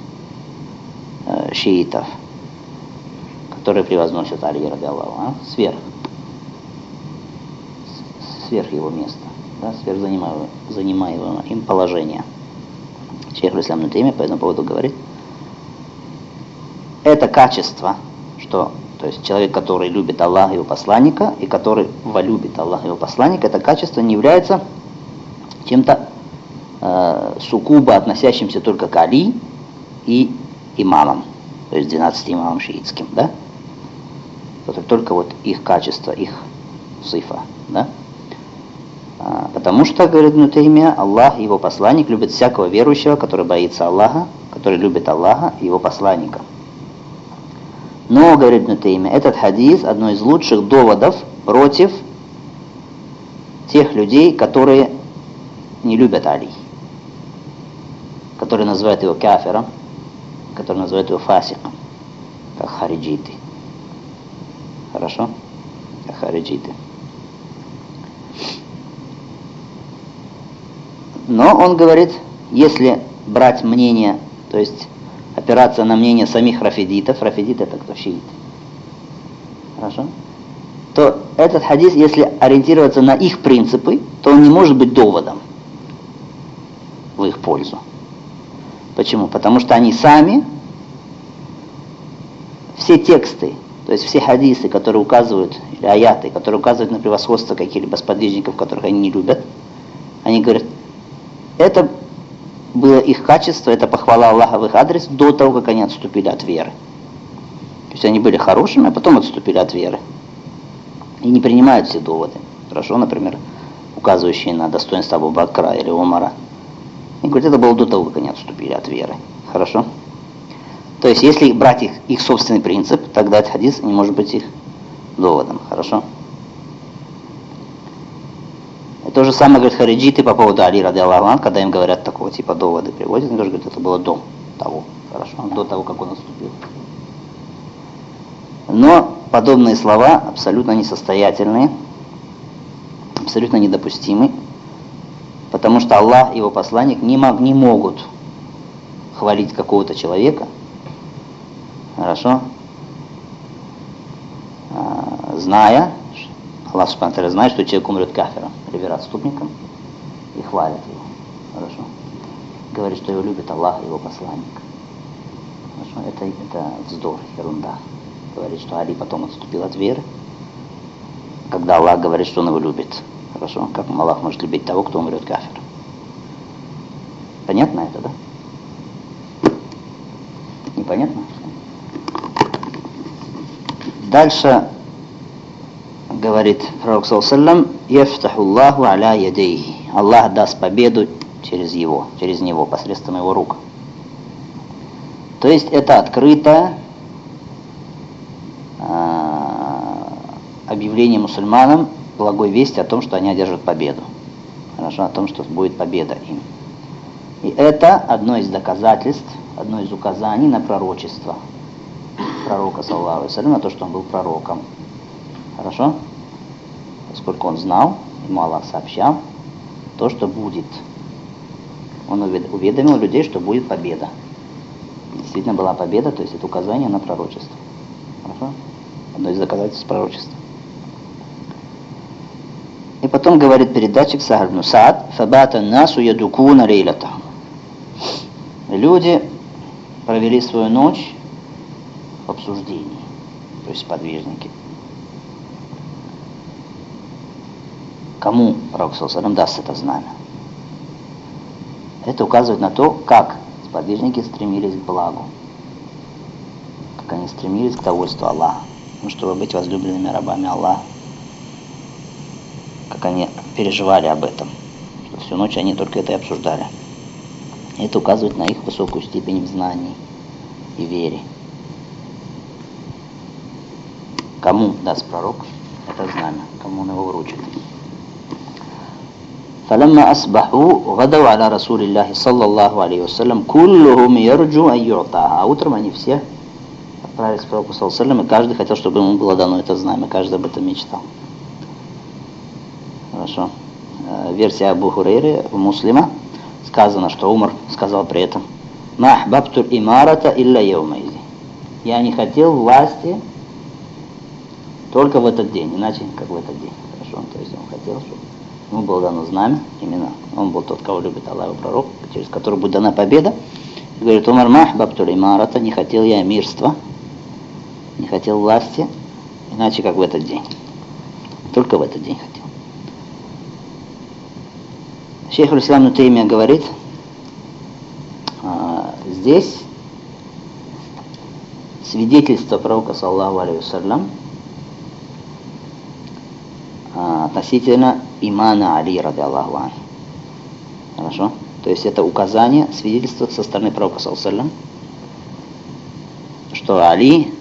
S1: э, шиитов, которые превозносят Али ради Аллаха, сверх, сверх его места, да, сверх занимаемого, занимаемого им положения. Шейх аль-Ислам ибн Теймия по этому поводу говорит, это качество, что, то есть человек, который любит Аллаха и его посланника, и который волюбит Аллаха и его посланника, это качество не является чем-то э, суккубо относящимся только к Али и имамам, то есть двенадцати имамам шиитским, да? Это только вот их качество, их сифа, да? А, потому что, говорит Ибн Теймия, Аллах и его посланник любят всякого верующего, который боится Аллаха, который любит Аллаха и его посланника. Но, говорит Ибн Теймия, этот хадис одно из лучших доводов против тех людей, которые не любят Али, которые называют его кафиром, которые называют его фасиком, как хариджиты. Хорошо? Как хариджиты. Но он говорит, если брать мнение, то есть опираться на мнение самих рафидитов, рафидиты это кто? Шииты. Хорошо? То этот хадис, если ориентироваться на их принципы, то он не может быть доводом в их пользу. Почему? Потому что они сами, все тексты, то есть все хадисы, которые указывают, или аяты, которые указывают на превосходство каких-либо сподвижников, которых они не любят, они говорят, это было их качество, это похвала Аллаха в их адрес до того, как они отступили от веры. То есть они были хорошими, а потом отступили от веры. И не принимают все доводы. Хорошо, например, указывающие на достоинство Абу Бакра или Умара. И говорят, это было до того, как они отступили от веры. Хорошо? То есть, если брать их, их собственный принцип, тогда этот хадис не может быть их доводом. Хорошо? И то же самое говорят хариджиты по поводу Али ради Аллаха, когда им говорят такого типа доводы приводят, они тоже говорят, это было до того. Хорошо? До того, как он отступил. Но подобные слова абсолютно несостоятельные, абсолютно недопустимы, потому что Аллах и его посланник не, мог, не могут хвалить какого-то человека, хорошо, а, зная, Аллах субхану ва тааля знает, что человек умрет кафиром, или отступником, и хвалит его, хорошо, говорит, что его любит Аллах и его посланник. Хорошо? Это, это вздор, ерунда. Говорит, что Али потом отступил от веры, когда Аллах говорит, что он его любит. Хорошо? Как Аллах может любить того, кто умрет кафиром? Понятно это, да? Непонятно? Дальше говорит пророк саллаллаху алейхи ва саллям, «Яфтаху Аллаху аля ядейхи». Аллах даст победу через его, через него, посредством его рук. То есть это открытое объявление мусульманам благой вести о том, что они одержат победу. Хорошо, о том, что будет победа им. И это одно из доказательств, одно из указаний на пророчество пророка, саллаллаху алейхи ва саллям, на то, что он был пророком. Хорошо? Поскольку он знал, ему Аллах сообщал то, что будет. Он уведомил людей, что будет победа. Действительно была победа, то есть это указание на пророчество. Хорошо? Одно из доказательств пророчества. И потом говорит передатчик Сахаль ибн Саад, «Фабата насу ядукуна лейлатаху». Люди провели свою ночь в обсуждении, то есть подвижники. Кому пророк саллаллаху алейхи ва саллям даст это знамя? Это указывает на то, как сподвижники стремились к благу, как они стремились к довольству Аллаха, ну, чтобы быть возлюбленными рабами Аллаха, как они переживали об этом, что всю ночь они только это и обсуждали. Это указывает на их высокую степень в знании и вере. Кому даст пророк это знамя, кому он его вручит. فلما أصبحوا غدوا على رسول الله صلى الله عليه وسلم كلهم يرجو أن يعطاها. А утром они все отправились к пророку саллаллаху алейхи ва саллям, и каждый хотел, чтобы ему было дано это знамя, каждый об этом мечтал. Хорошо. Версия Абу Хурейры в Муслима сказано, что Умар сказал при этом: «Ма ахбабту имарата илля яумайзи». Я не хотел власти только в этот день, иначе как в этот день. Хорошо, то есть он хотел, чтобы ему было дано знамя, именно он был тот, кого любит Аллах и пророк, через который будет дана победа. И говорит Умар: «Ма ахбабту имарата», не хотел я мирства, не хотел власти, иначе как в этот день. Только в этот день хотел. Шейх аль-Ислам ибн Таймия говорит, а, здесь свидетельство пророка саллаллаху алейхи ва саллям а, относительно имана Али ради Аллаху анху. Хорошо? То есть это указание, свидетельство со стороны пророка саллаллаху алейхи ва саллям, что Али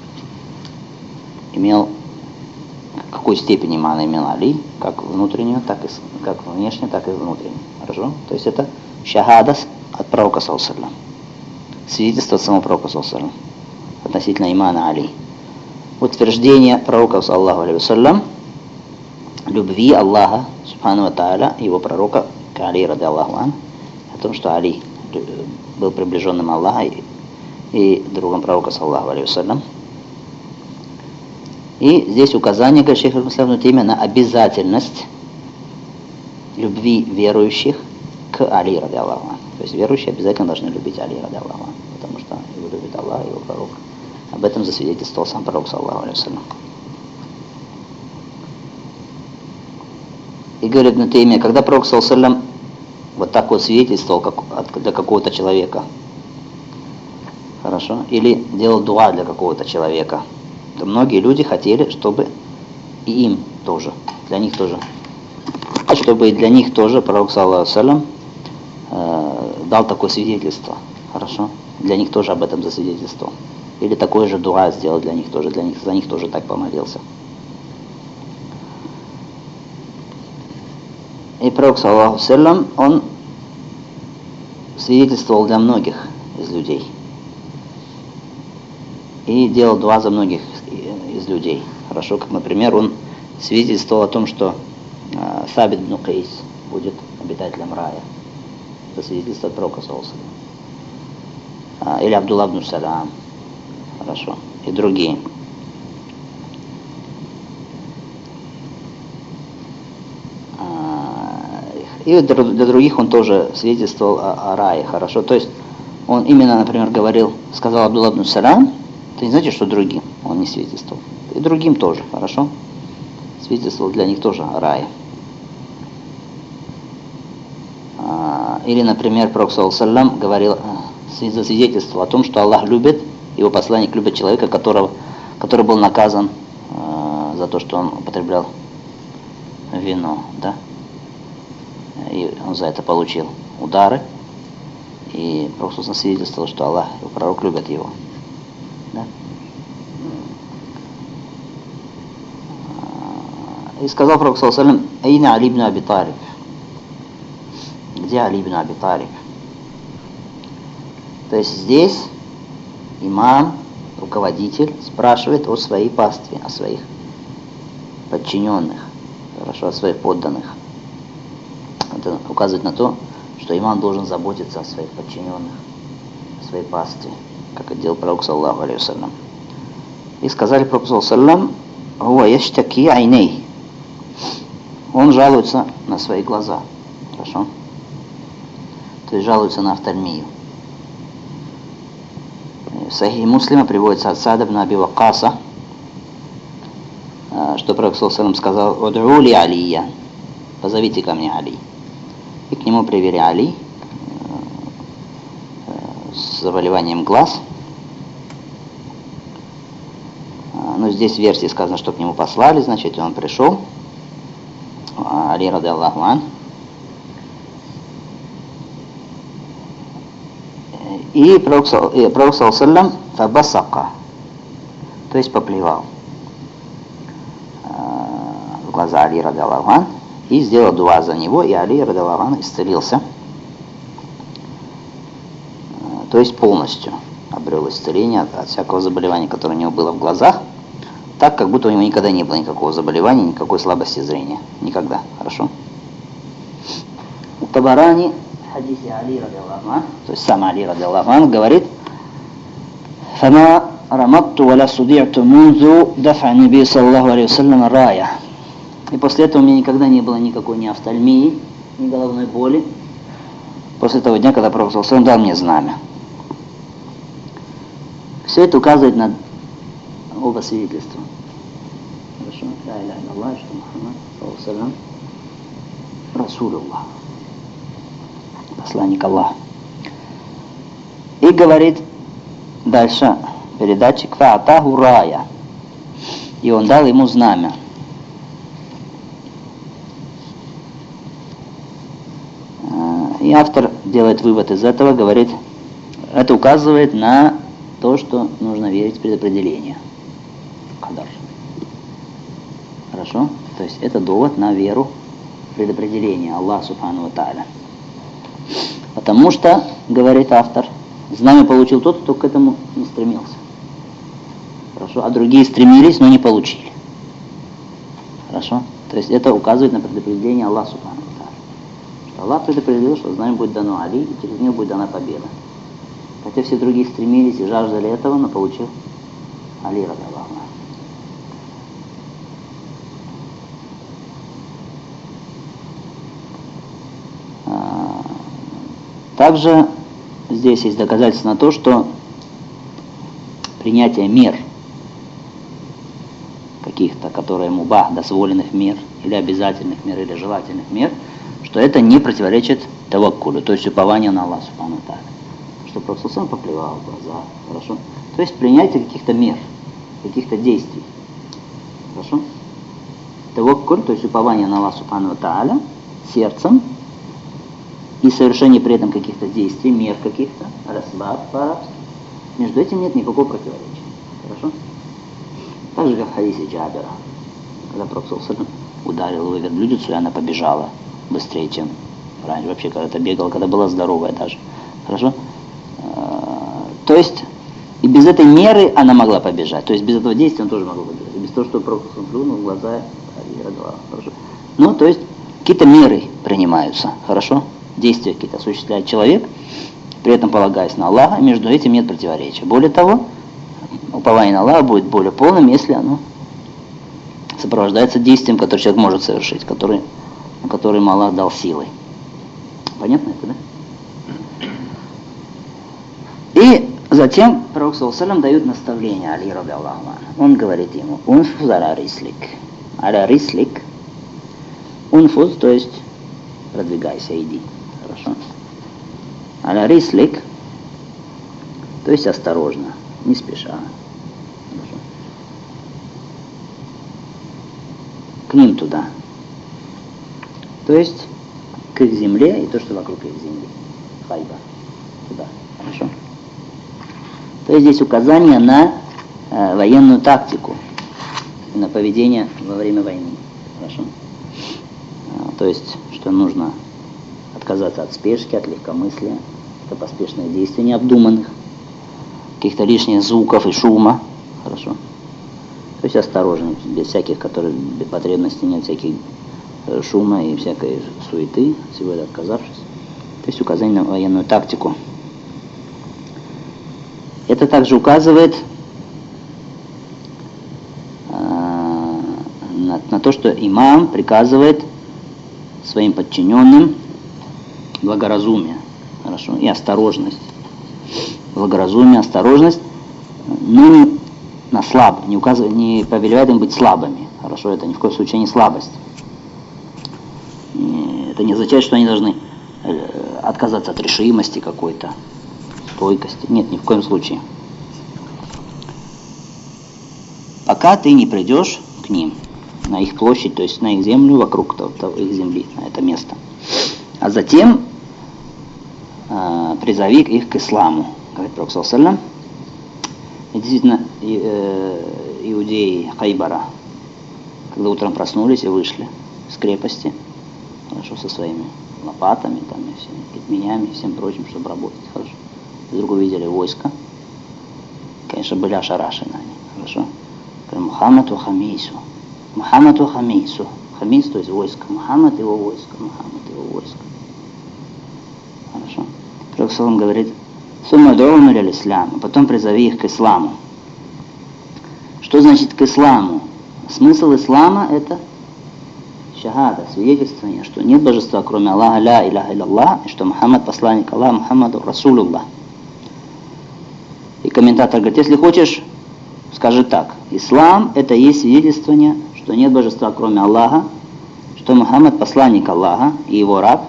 S1: имел, какой степени имана имел Али, как внутреннюю, так и как внешнюю, так и внутреннюю. Хорошо? То есть это шахада от пророка саллаллаху алейхи ва саллям. Свидетельство от самого пророка саллаллаху алейхи ва саллям относительно имана Али. Утверждение пророка саллаллаху алейхи ва саллям любви Аллаха субхану ва тааля, его пророка к Али ради Аллаху ан, о том, что Али был приближенным Аллаха и, и другом пророка саллаллаху алейхи ва саллям. И здесь указание, говорит шейх аль-Ислам ибн Таймия, на обязательность любви верующих к Али ради Аллаху ан. То есть верующие обязательно должны любить Али ради Аллаху ан, потому что его любит Аллах и его пророк. Об этом засвидетельствовал сам пророк саллаллаху алейхи ва саллям. И говорит Ибн Таймия, когда пророк саллаллаху алейхи ва саллям вот так вот свидетельствовал как, для какого-то человека, хорошо, или делал дуа для какого-то человека, то многие люди хотели, чтобы и им тоже, для них тоже, чтобы и для них тоже пророк саллаллаху алейхи ва саллям э, дал такое свидетельство, хорошо, для них тоже об этом засвидетельствовал. Или такое же дуа сделал для них тоже, для них, за них тоже так помолился. И пророк саллаллаху алейхи ва саллям, он свидетельствовал для многих из людей. И делал дуа за многих из людей. Хорошо, как, например, он свидетельствовал о том, что э, Сабит ибн Кайс будет обитателем рая. Это свидетельство от пророка саллаллаху алейхи ва саллям. Или Абдулла ибн Салям. Хорошо. И другие. И для других он тоже свидетельствовал о, о рае. Хорошо. То есть он именно, например, говорил, сказал Абдулла ибн Салям, это не значит, что другим он не свидетельствовал. И другим тоже. Хорошо. Свидетельствовал для них тоже о рае. Или, например, пророк саллаллаху алейхи ва саллям говорил, засвидетельствовал о том, что Аллах любит, его посланник любит человека, которого, который был наказан э, за то, что он употреблял вино, да? И он за это получил удары. И пророк свидетельствовал, что Аллах и пророк любят его. Да? И сказал пророк саллаллаху алейхи ва саллям: «Айна Али ибн Аби Талиб». Где Али ибн Аби Талиб? То есть здесь имам, руководитель, спрашивает о своей пастве, о своих подчиненных, хорошо, о своих подданных. Это указывает на то, что имам должен заботиться о своих подчиненных, о своей пастве, как это делал пророк саллаллаху алейхи ва саллям. И сказали пророку саллаллаху алейхи ва саллям: «Хуа яштаки айней». Он жалуется на свои глаза, хорошо? То есть жалуется на офтальмию. В Сахихе Муслима приводится от Са'да ибн Аби Ваккаса, что пророк саллаллаху алейхи ва саллям сказал: «Уд'у ли Алия», позовите ко мне Али. И к нему привели Али с заболеванием глаз. Но здесь в версии сказано, что к нему послали, значит, и он пришел. Али ради Аллаху ан. И Пророк саллаллаху фабасака, то есть поплевал в глаза Али радиаллаху ан и сделал дуа за него, и Али радиаллаху ан исцелился, то есть полностью обрел исцеление от, от всякого заболевания, которое у него было в глазах, так, как будто у него никогда не было никакого заболевания, никакой слабости зрения. Никогда. Хорошо? У Табарани в хадисе Али радиаллаху ан, то есть сам Али радиаллаху ан говорит: «Фама раматту валя суди'ту мунзу дафа наби саллаху алейхи вассалям рая». И после этого у меня никогда не было никакой ни офтальмии, ни головной боли. После того дня, когда Пророк саллаллаху алейхи вассалям дал мне знамя. Все это указывает на оба свидетельства. Хорошо? Ла иляха илlallah, что Мухаммад саллаллаху алейхи вассалям Расулуллах, посланник Аллаха. И говорит дальше передатчик: фаатаху рая, и он дал ему знамя. И автор делает вывод из этого, говорит, это указывает на то, что нужно верить в предопределение. Кадар. Хорошо? То есть это довод на веру в предопределение Аллаха субхану ва тааля. Потому что, говорит автор, знамя получил тот, кто к этому не стремился. Хорошо? А другие стремились, но не получили. Хорошо? То есть это указывает на предопределение Аллаха субхану ва тааля. Что Аллах предопределил, что знамя будет дано Али, и через него будет дана победа. Хотя все другие стремились и жаждали этого, но получил Али радиаллаху анху. Также здесь есть доказательство на то, что принятие мер каких-то, которые мубах, дозволенных мер, или обязательных мер, или желательных мер, что это не противоречит таваккулю, то есть упованию на Аллаха субхану ва тааля. Что Пророк сам поплевал в глаза, хорошо? То есть принятие каких-то мер, каких-то действий, хорошо? Таваккуль, то есть упование на Аллаха субхану ва тааля сердцем и совершение при этом каких-то действий, мер каких-то, расбаб по-арабски, между этим нет никакого противоречия, хорошо? Так же, как в хадисе Джабира, когда Пророк ударил его верблюдицу, и она побежала быстрее, чем раньше, вообще когда-то бегала, когда была здоровая даже, хорошо? То есть и без этой меры она могла побежать. То есть без этого действия он тоже могла побежать. И без того, что Пророк плюнул в глаза, хорошо. Ну, то есть какие-то меры принимаются, хорошо? Действия какие-то осуществляет человек, при этом полагаясь на Аллаха, между этим нет противоречия. Более того, упование на Аллаха будет более полным, если оно сопровождается действием, которое человек может совершить, который, который ему Аллах дал силой. Понятно это, да? И затем Пророк саллаллаху алейхи ва саллям дает наставление Али радиаллаху анху. Он говорит ему: «Унфуз аля рислик». Аля рислик. Унфуз, то есть продвигайся, иди. Хорошо? Аля рислик, то есть осторожно, не спеша. Хорошо? К ним туда. То есть к их земле и то, что вокруг их земли. Хайба. Туда. Хорошо? То есть здесь указание на э, военную тактику, на поведение во время войны. Хорошо? А, то есть, что нужно отказаться от спешки, от легкомыслия, это поспешные действия необдуманных, каких-то лишних звуков и шума. Хорошо? То есть осторожно, без всяких, которые без потребности нет, всяких э, шума и всякой суеты, всего этого отказавшись. То есть указание на военную тактику. Это также указывает э, на, на то, что имам приказывает своим подчиненным благоразумие, хорошо, и осторожность. Благоразумие, осторожность, но не на слаб, не указывает, не повелевает им быть слабыми. Хорошо, это ни в коем случае не слабость. И это не означает, что они должны э, отказаться от решимости какой-то, стойкости. Нет, ни в коем случае. Пока ты не придешь к ним, на их площадь, то есть на их землю, вокруг того, того, их земли, на это место. А затем э, призови их к исламу, говорит Пророк саллаллаху алейхи ва саллям. И действительно, и, э, иудеи Хайбара, когда утром проснулись и вышли с крепости, хорошо, со своими лопатами, там, и всеми китменями и всем прочим, чтобы работать, хорошо. И вдруг увидели войско, конечно, были ошарашены они, хорошо. Мухаммад ва хамису, Мухаммад ва хамису, хамис, то есть войско, Мухаммад его войско, Мухаммад его войско. Хорошо. Пророк саллаллаху говорит: «Сумма ду'ум иля ислам», а потом призови их к исламу. Что значит к исламу? Смысл ислама — это шахада, свидетельствование, что нет божества, кроме Аллаха, ля иляха илlallah, и что Мухаммад посланник Аллаха, Мухаммаду расулуллах. И комментатор говорит: если хочешь, скажи так: ислам — это есть свидетельствование, что нет божества, кроме Аллаха, что Мухаммад посланник Аллаха и его раб.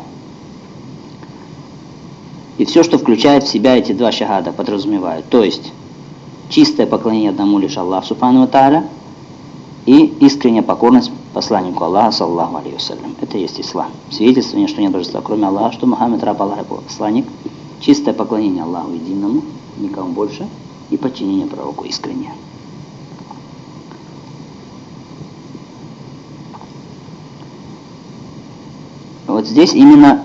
S1: И все, что включает в себя эти два шахада, подразумевают. То есть чистое поклонение одному лишь Аллаху субхану ва тааля и искренняя покорность посланнику Аллаха, саллаллаху алейхи ва саллям. Это и есть ислам. Свидетельствование, что нет божества, кроме Аллаха, что Мухаммад раб Аллаха и посланник. Чистое поклонение Аллаху единому, никому больше, и подчинение пророку искреннее. Вот здесь именно,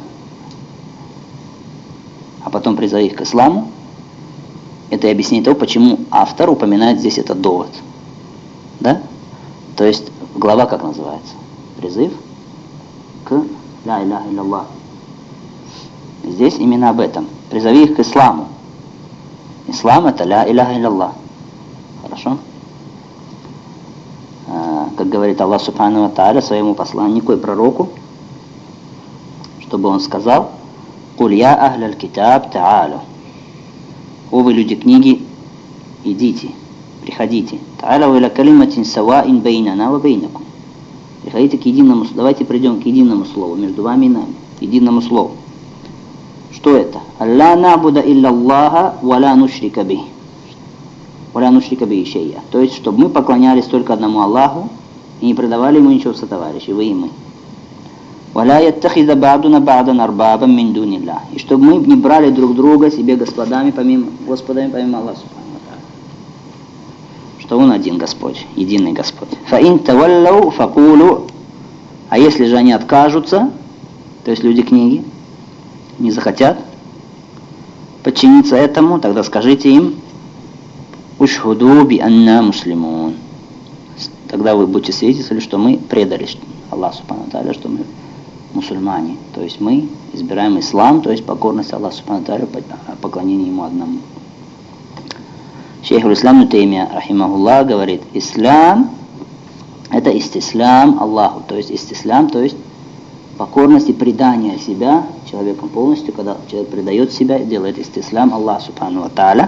S1: а потом призови их к исламу, это и объяснение того, почему автор упоминает здесь этот довод. Да? То есть глава как называется? Призыв к ля иляха илlallah. Здесь именно об этом. Призови их к исламу. Ислам — это ля иляха илlallah. Хорошо? А, как говорит Аллах субхану ва тааля своему посланнику и пророку, чтобы он сказал: «Куль я ахляль китаб та'алю». О вы люди книги, идите, приходите. Та'алю иля калиматин саваин бейнана ва бейнакум. Приходите к единому, давайте придем к единому слову между вами и нами, к единому слову. Что это? Алла набуда илля Аллаха ва ла нушрика бих. Ва ла нушрика бих шейя. То есть, чтобы мы поклонялись только одному Аллаху и не предавали ему ничего сотоварищей, вы и мы. «Валя яттахида ба'дуна ба'дан арбабам мин дунилля». И чтобы мы не брали друг друга себе господами, помимо, господами, помимо Аллаха субхану ва тааля. Что Он один Господь, единый Господь. «Фаин таваллау факулу». А если же они откажутся, то есть люди книги, не захотят подчиниться этому, тогда скажите им: «Ушхуду би анна муслимун». Тогда вы будете свидетельствовать, что мы предались Аллаху субхану ва тааля, что мы мусульмане, то есть мы избираем ислам, то есть покорность Аллаху субхану ва тааля, поклонение ему одному. Шейх ул-Ислам ибн Таймия рахимахуллах говорит: ислам — это истислям Аллаху, то есть истислям, то есть покорность и предание себя человеком полностью, когда человек предает себя и делает истислям Аллаху субхану ва тааля.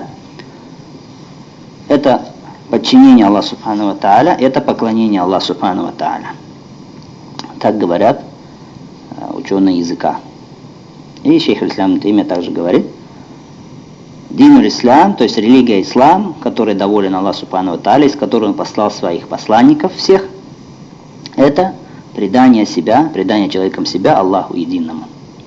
S1: Это подчинение Аллаху субхану ва тааля, это поклонение Аллаху субхану ва тааля. Так говорят ученые языка. И шейх ул-Ислам ибн Таймия также говорит: дин ислам, то есть религия ислам, который доволен Аллах субхану ва тааля, из которого Он послал своих посланников всех, это предание себя, предание человеком себя Аллаху единому.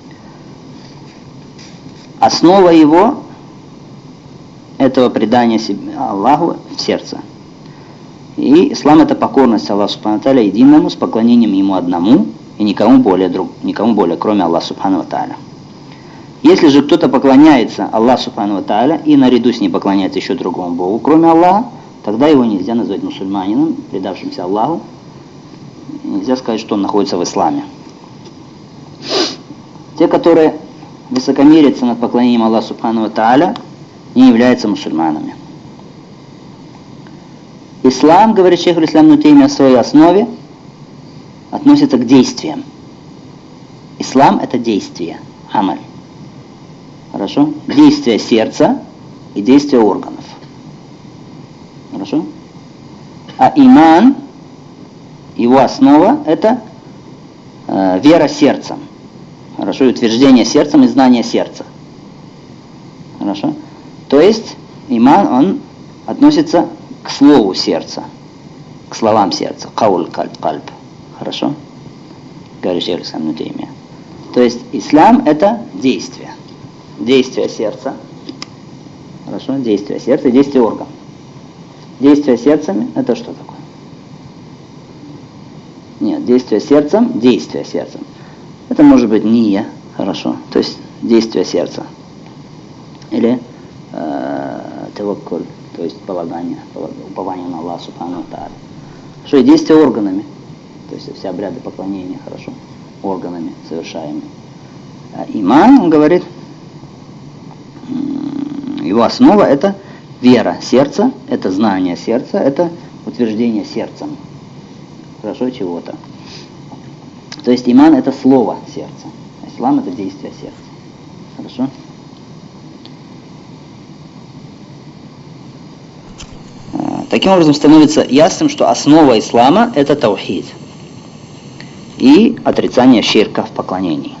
S1: Основа его, этого предания себя Аллаху, в сердце. И ислам — это покорность Аллаху субхану ва тааля единому, с поклонением Ему одному, и никому более, друг, никому более, кроме Аллаха субхану ва тааля. Если же кто-то поклоняется Аллаху субхану ва тааля и наряду с ним поклоняется еще другому Богу, кроме Аллаха, тогда его нельзя назвать мусульманином, предавшимся Аллаху. Нельзя сказать, что он находится в исламе. Те, которые высокомерятся над поклонением Аллаху субхану ва тааля, не являются мусульманами. Ислам, говорит шейх ул-Ислам ибн Таймия, в своей основе относится к действиям. Ислам — это действие, амаль. Хорошо? Действие сердца и действие органов. Хорошо? А иман, его основа — это э, вера сердцем. Хорошо? И утверждение сердцем и знание сердца. Хорошо? То есть иман, он относится к слову сердца, к словам сердца. Кауль кальб кальб. Хорошо? Говорит шейх ул-Ислам ибн Таймия. То есть ислам — это действие. действие сердца. Хорошо, действие сердца и действие органов. Действие сердцами – это что такое? Нет, действие сердцем, действие сердцем. Это может быть ния, хорошо, то есть действие сердца. Или э, таваккуль, то есть полагание, упование на Аллаха Субхану ва Тааля. Что и действие органами, то есть все обряды поклонения, хорошо, органами совершаемые. А иман, он говорит, его основа это вера сердца, это знание сердца, это утверждение сердцем. Хорошо, чего-то. То есть иман это слово сердца. Ислам это действие сердца. Хорошо? Таким образом становится ясным, что основа ислама это таухид и отрицание ширка в поклонении.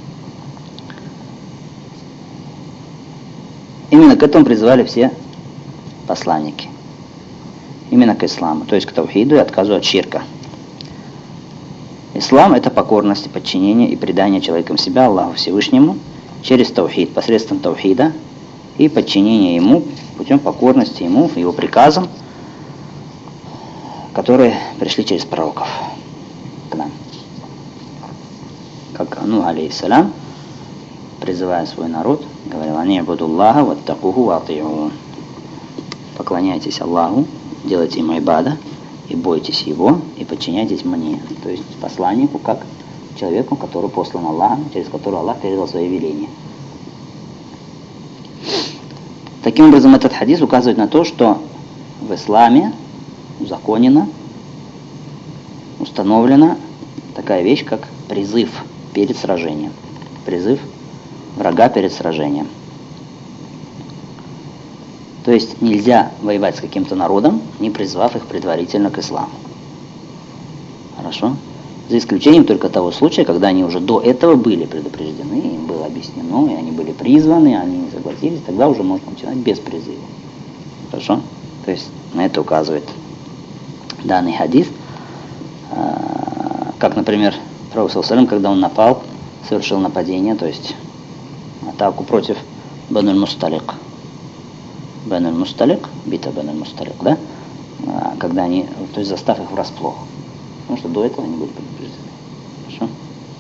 S1: Именно к этому призывали все посланники. Именно к исламу, то есть к таухиду и отказу от ширка. Ислам это покорность, подчинение и предание человеком себя Аллаху Всевышнему через таухид, посредством таухида и подчинение Ему путем покорности Ему, Его приказам, которые пришли через пророков к нам. Как Нух алейхиссалям, призывая свой народ, говорил: «Ани абудуллаха ваттакуху вати'у». Поклоняйтесь Аллаху, делайте Ему ибада, и бойтесь Его, и подчиняйтесь мне. То есть посланнику, как человеку, который послан Аллахом, через которого Аллах передал свои веления. Таким образом, этот хадис указывает на то, что в исламе узаконена, установлена такая вещь, как призыв перед сражением. Призыв врага перед сражением. То есть нельзя воевать с каким-то народом, не призвав их предварительно к исламу. Хорошо? За исключением только того случая, когда они уже до этого были предупреждены, им было объяснено, и они были призваны, они не согласились, тогда уже можно начинать без призыва. Хорошо? То есть на это указывает данный хадис. Как, например, Пророк саллаллаху алейхи ва саллям, когда он напал, совершил нападение, то есть атаку против Бану аль-Мусталик. Бану аль-Мусталик, бита Бану аль-Мусталик, да? Когда они, то есть застав их врасплох. Потому что до этого они были предупреждены. Хорошо?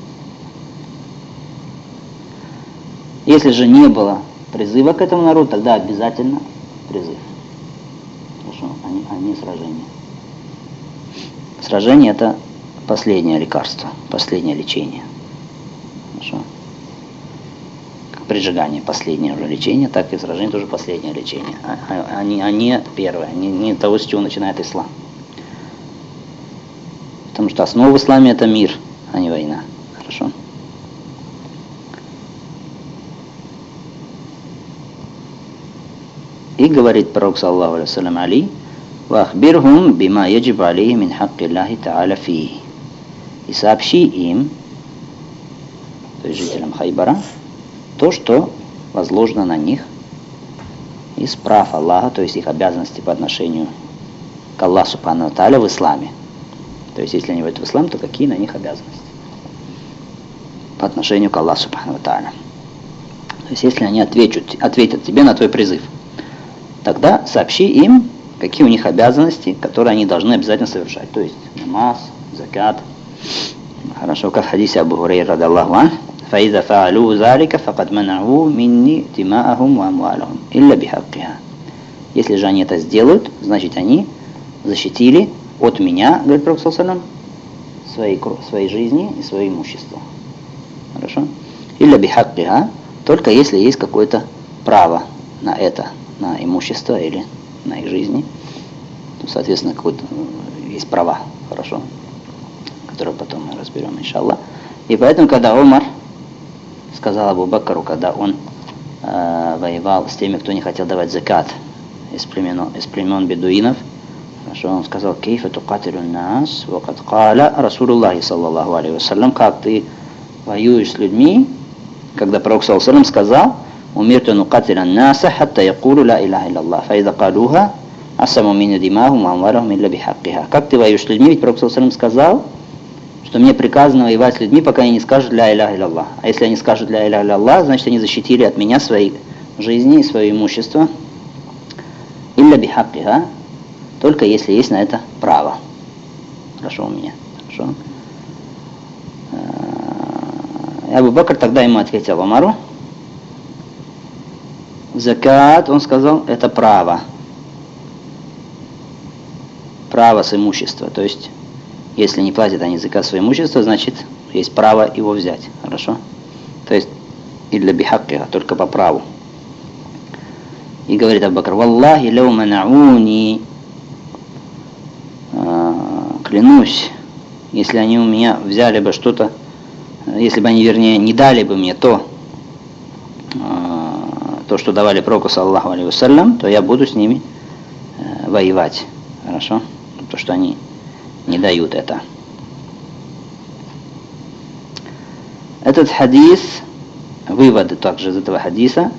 S1: Если же не было призыва к этому народу, тогда обязательно призыв. Хорошо? А не, а не сражение. Сражение это последнее лекарство, последнее лечение. Хорошо? Как прижигание последнее уже лечение, так и сражение тоже последнее лечение. А, а, а, не, а не первое, не, не того, с чего начинает ислам. Потому что основа в исламе это мир, а не война. Хорошо? И говорит пророк саллаллаху алейхи ва саллям Али: «Вахбирхум бима яджиб алейхи мин хакки Аллахи та'аля фи». И сообщи им, то есть жителям Хайбара, то, что возложено на них из прав Аллаха, то есть их обязанности по отношению к Аллаху Субхану ва Тааля в исламе. То есть, если они войдут в ислам, то какие на них обязанности по отношению к Аллаху Субхану ва Тааля. То есть, если они ответят, ответят тебе на твой призыв, тогда сообщи им, какие у них обязанности, которые они должны обязательно совершать. То есть, намаз, закат. Хорошо, как в хадисе Абу Хурайры радиллаху анху: «Фаиза фаалу залика, факад манау минни тимаахум ва амвалахум, илля бихаккиха». Если же они это сделают, значит они защитили от меня, говорит Пророк саллаллаху алейхи ва саллям, своей, своей жизни и свое имущество. Хорошо? Илля бихаккиха, только если есть какое-то право на это, на имущество или на их жизни, то, соответственно, какое-то есть права, хорошо, которые потом мы разберем, иншаллах. И поэтому, когда Умар сказал Абу Бакру, когда он э, воевал с теми, кто не хотел давать закат из племен, из племен бедуинов, хорошо, он сказал: «Кейфа тукатилю нас, вакад каля Расулуллахи саллаллаху алейхи ва саллям», как ты воюешь с людьми, когда Пророк саллаллаху алейхи ва саллям сказал: «Умирту нукатиля наса, хатта якулу ла илляха илляллах, фаиза калуха, асаму мини димахум амварахум илля бихаккиха». Как ты воюешь с людьми, ведь Пророк саллаллаху алейхи ва саллям сказал: что мне приказано воевать с людьми, пока они не скажут ля иляха илля-Аллах. А если они скажут ля иляха илля-Аллах, значит они защитили от меня свои жизни и свое имущество. Илля бихаккиха, только если есть на это право. Хорошо у меня. Хорошо. И Абу Бакр тогда ему ответил Умару: закат, он сказал, это право. Право с имущества. То есть, если не платят они закат свое имущество, значит, есть право его взять. Хорошо? То есть, и для бихаккиха, только по праву. И говорит Абу Бакр: валлахи лау манауни, клянусь, если они у меня взяли бы что-то, если бы они, вернее, не дали бы мне то, то, что давали пророку, саллаллаху алейхи вассалям, то я буду с ними воевать. Хорошо? То, что они не дают это. Этот хадис, выводы также из этого хадиса,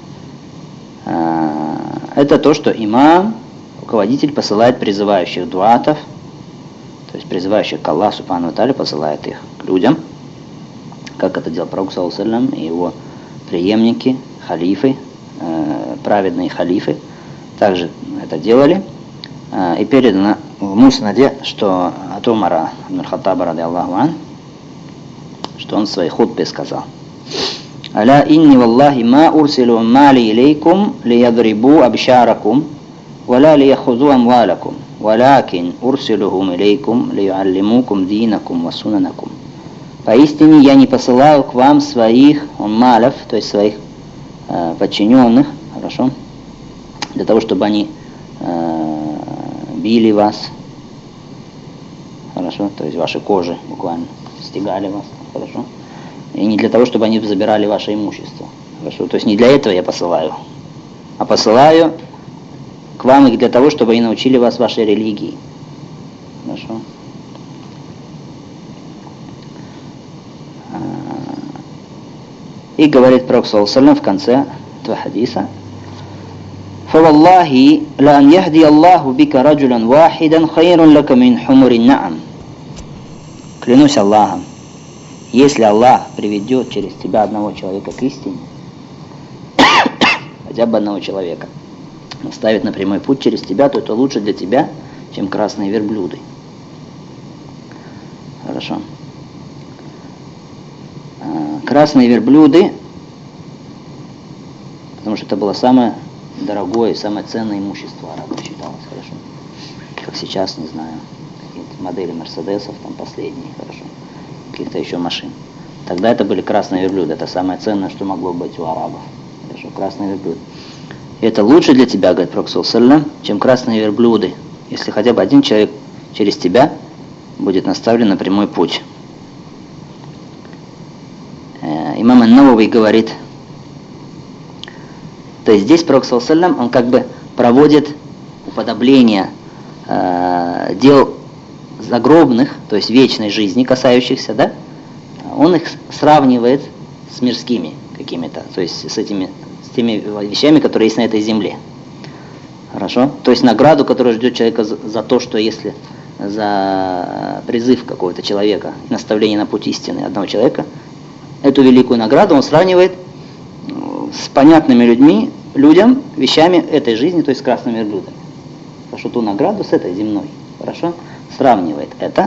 S1: это то, что имам, руководитель, посылает призывающих дуатов, то есть призывающих к Аллаху субхану ва тааля, посылает их к людям, как это делал пророк саллаллаху алейхи ва саллям и его преемники, халифы, э, праведные халифы, также это делали. Э, и передано в муснаде, что от Умара ибн Хаттаба ради Аллаху ан, что он в своей хутбе сказал: «Аля инни валлахи ма урсилу мали илейкум лиядрибу абшаракум, валя лияхузу амвалакум, валякин урсилухум илейкум лиюаллимукум динакум ва сунанакум». Поистине я не посылаю к вам своих уммалев, то есть своих э, подчиненных, хорошо, для того, чтобы они э, били вас, хорошо, то есть ваши кожи буквально стегали вас, хорошо, и не для того, чтобы они забирали ваше имущество, хорошо, то есть не для этого я посылаю, а посылаю к вам их для того, чтобы они научили вас вашей религии, хорошо. И говорит пророк саллаллаху алейхи ва саллям в конце этого хадиса: «Фаваллахи лан яхди Аллаху бика раджулян вахидан хайрун лака мин хумурин наам». Клянусь Аллахом, если Аллах приведет через тебя одного человека к истине, хотя бы одного человека, наставит на прямой путь через тебя, то это лучше для тебя, чем красные верблюды. Хорошо. Красные верблюды, потому что это было самое дорогое, самое ценное имущество арабов считалось, хорошо. Как сейчас, не знаю, какие-то модели мерседесов, там последние, хорошо, каких-то еще машин. Тогда это были красные верблюды, это самое ценное, что могло быть у арабов. Хорошо, красные верблюды. И это лучше для тебя, говорит пророк саллаллаху алейхи ва саллям, чем красные верблюды, если хотя бы один человек через тебя будет наставлен на прямой путь. Имам ан-Навави говорит, то есть здесь пророк саллаллаху алейхи ва саллям, он как бы проводит уподобление э, дел загробных, то есть вечной жизни касающихся, да, он их сравнивает с мирскими какими-то, то есть с этими, с теми вещами, которые есть на этой земле. Хорошо? То есть награду, которая ждет человека за, за то, что если за призыв какого-то человека, наставление на путь истины одного человека, эту великую награду он сравнивает с понятными людьми, людям, вещами этой жизни, то есть с красными верблюдами. Хорошо, ту награду с этой земной. Хорошо? Сравнивает это.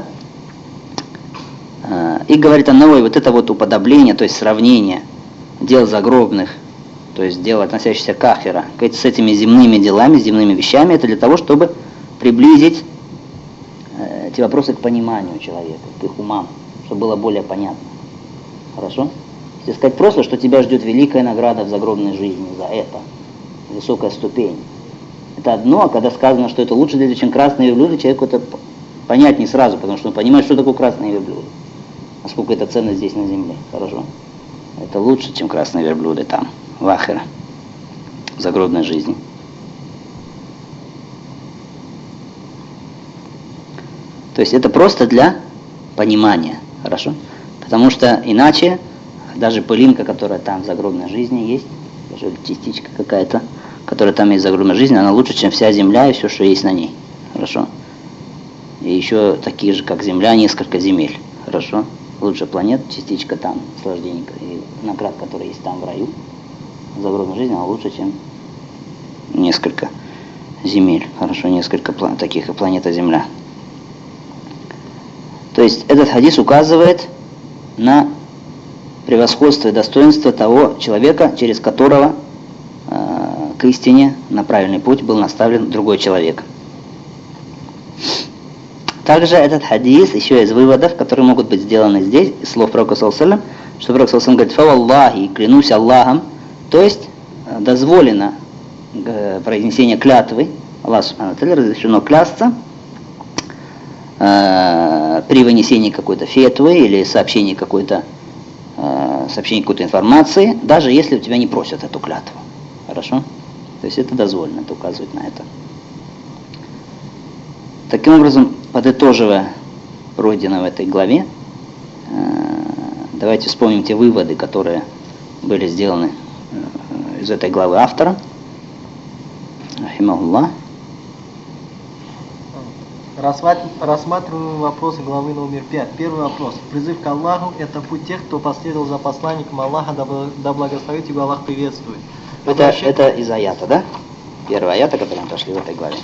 S1: И говорит ан-Навави, вот это вот уподобление, то есть сравнение дел загробных, то есть дел, относящихся к ахира, с этими земными делами, с земными вещами, это для того, чтобы приблизить эти вопросы к пониманию человека, к их умам, чтобы было более понятно. Хорошо? Если сказать просто, что тебя ждет великая награда в загробной жизни за это, высокая ступень. Это одно, а когда сказано, что это лучше для тебя, чем красные верблюды, человеку это понять не сразу, потому что он понимает, что такое красные верблюды. Насколько это ценно здесь на земле. Хорошо? Это лучше, чем красные верблюды там, в ахире, в загробной жизни. То есть это просто для понимания. Хорошо? Потому что иначе даже пылинка, которая там в загробной жизни есть, даже частичка какая-то, которая там есть в загробной жизни, она лучше, чем вся земля и все, что есть на ней. Хорошо? И еще такие же, как земля, несколько земель. хорошо, лучше планет, частичка там, наслаждение и наград, который есть там в раю, загробной жизни, она лучше, чем несколько земель, хорошо, несколько план, таких и планета Земля. То есть этот хадис указывает на превосходство и достоинство того человека, через которого э, к истине, на правильный путь был наставлен другой человек. Также этот хадис еще из выводов, которые могут быть сделаны здесь, из слов пророка саллаллаху алейхи ва саллям, что пророк саллаллаху алейхи ва саллям говорит: «Фаваллахи, клянусь Аллахом», то есть дозволено э, произнесение клятвы, Аллах субхану ва тааля разрешено клясться э, при вынесении какой-то фетвы или сообщении какой-то э, сообщении какой-то информации, даже если у тебя не просят эту клятву. Хорошо? То есть это дозволено, это указывает на это. Таким образом, подытоживая пройденное в этой главе, давайте вспомним те выводы, которые были сделаны из этой главы автора. Рахимахуллах.
S2: Рассматриваем вопросы главы номер пять. Первый вопрос. Призыв к Аллаху – это путь тех, кто последовал за посланником Аллаха, да благословит его Аллах приветствует.
S1: Это, это из аята, да? Первый аята, который мы пошли в этой главе.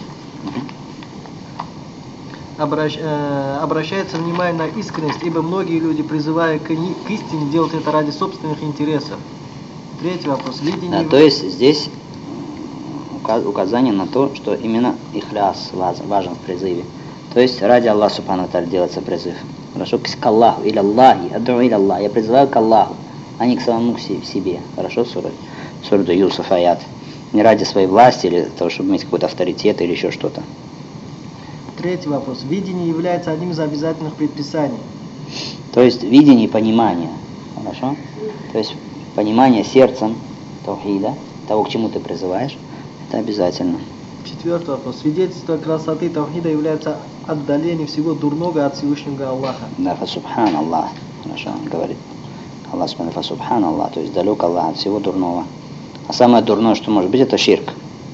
S2: Обращ, э, обращается внимание на искренность, ибо многие люди, призывая к, к истине, делают это ради собственных интересов. Третий вопрос. Видение...
S1: Да, то есть здесь указание на то, что именно ихляс важен в призыве. То есть ради Аллаха субхану ва тааля делается призыв. Хорошо, к Аллаху, или Аллахи, аду или Аллах. Я призываю к Аллаху, а не к самому себе. Хорошо, сура, сура Юсуф аят. Не ради своей власти или того, чтобы иметь какой-то авторитет или еще что-то.
S2: Третий вопрос. Видение является одним из обязательных предписаний.
S1: То есть видение и понимание. Хорошо? То есть понимание сердцем таухида, того, к чему ты призываешь, это обязательно.
S2: Четвертый вопрос. Свидетельство красоты таухида является отдалением всего дурного от Всевышнего Аллаха.
S1: Да, фасубхан Аллах. Хорошо, он говорит. Аллах субхану фасубхан Аллах, то есть далек Аллах от всего дурного. А самое дурное, что может быть, это ширк.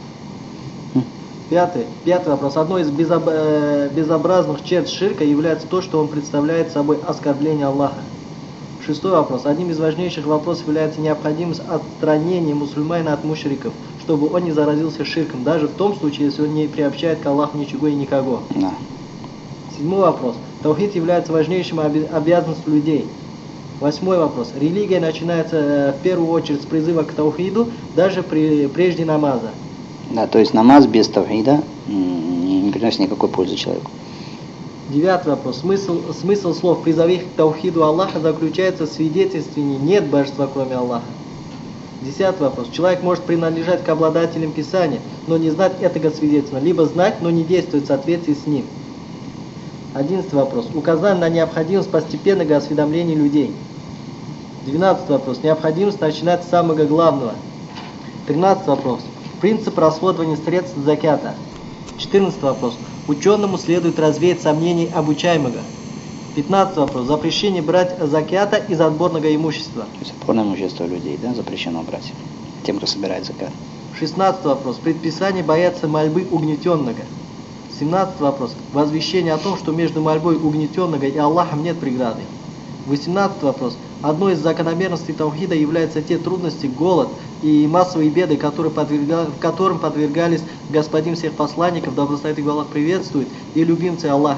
S2: Пятый, пятый вопрос. Одной из безоб, э, безобразных черт ширка является то, что он представляет собой оскорбление Аллаха. Шестой вопрос. Одним из важнейших вопросов является необходимость отстранения мусульманина от мушриков, чтобы он не заразился ширком, даже в том случае, если он не приобщает к Аллаху ничего и никого.
S1: Да.
S2: Седьмой вопрос. Таухид является важнейшим оби- обязанностью людей. Восьмой вопрос. Религия начинается э, в первую очередь с призыва к таухиду, даже при, прежде намаза.
S1: Да, то есть намаз без тавхида не, не приносит никакой пользы человеку.
S2: Девятый вопрос. Смысл, смысл слов «призови к таухиду Аллаха» заключается в свидетельствовании «нет божества, кроме Аллаха». Десятый вопрос. Человек может принадлежать к обладателям Писания, но не знать этого свидетельства, либо знать, но не действовать в соответствии с ним. Одиннадцатый вопрос. Указание на необходимость постепенного осведомления людей. Двенадцатый вопрос. Необходимость начинать с самого главного. Тринадцатый вопрос. Принцип расходования средств закята. четырнадцатый вопрос. Ученому следует развеять сомнения обучаемого. пятнадцатый вопрос. Запрещение брать закята из отборного имущества.
S1: То есть отборное имущество людей, да, запрещено брать тем, кто собирает закат.
S2: шестнадцатый вопрос. Предписание бояться мольбы угнетенного. семнадцатый вопрос. Возвещение о том, что между мольбой угнетенного и Аллахом нет преграды. восемнадцатый вопрос. Одной из закономерностей таухида являются те трудности, голод и массовые беды, которые подверга... которым подвергались господин всех посланников, да благословит его Аллах приветствует, и любимцы Аллаха.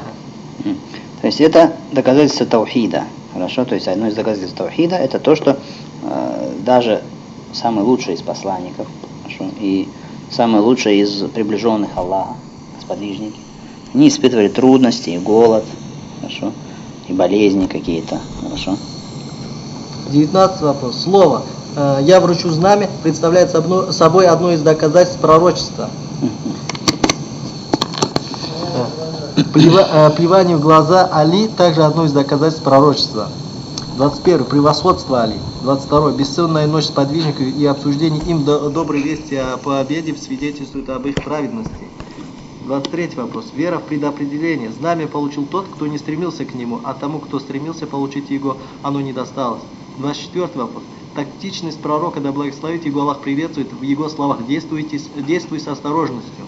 S1: То есть это доказательство таухида. Хорошо, то есть одно из доказательств таухида это то, что э, даже самый лучший из посланников, хорошо, и самый лучший из приближенных Аллаха, сподвижники, они испытывали трудности и голод, хорошо, и болезни какие-то, хорошо.
S2: девятнадцатый вопрос. Слово «я вручу знамя» представляет собой одно из доказательств пророчества. Плевание в глаза Али также одно из доказательств пророчества. двадцать первый. Превосходство Али. двадцать второй. Бессонная ночь сподвижников и обсуждение им доброй вести о победе свидетельствует об их праведности. двадцать третий вопрос. Вера в предопределение. Знамя получил тот, кто не стремился к нему, а тому, кто стремился получить его, оно не досталось. двадцать четвёртый вопрос. Тактичность пророка, да благословит его Аллах приветствует в его словах. Действуйте, действуй с осторожностью.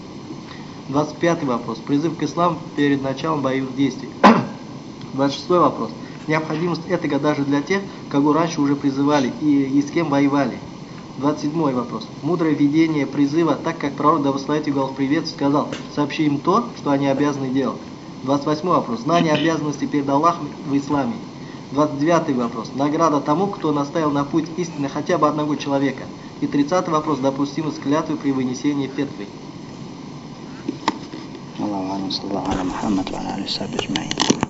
S2: двадцать пятый вопрос. Призыв к исламу перед началом боевых действий. двадцать шестой вопрос. Необходимость этого даже для тех, кого раньше уже призывали и, и с кем воевали. двадцать седьмой вопрос. Мудрое ведение призыва, так как пророк, да восславит его привет, сказал: сообщи им то, что они обязаны делать. двадцать восьмой вопрос. Знание обязанностей перед Аллахом в исламе. двадцать девятый вопрос. Награда тому, кто наставил на путь истины хотя бы одного человека. И тридцатый вопрос. Допустимость клятвы при вынесении фетвы.
S1: Аллаху алейкум, саллаху аля Мухаммад, ва аля алейхи ва сахбихи аджмаин.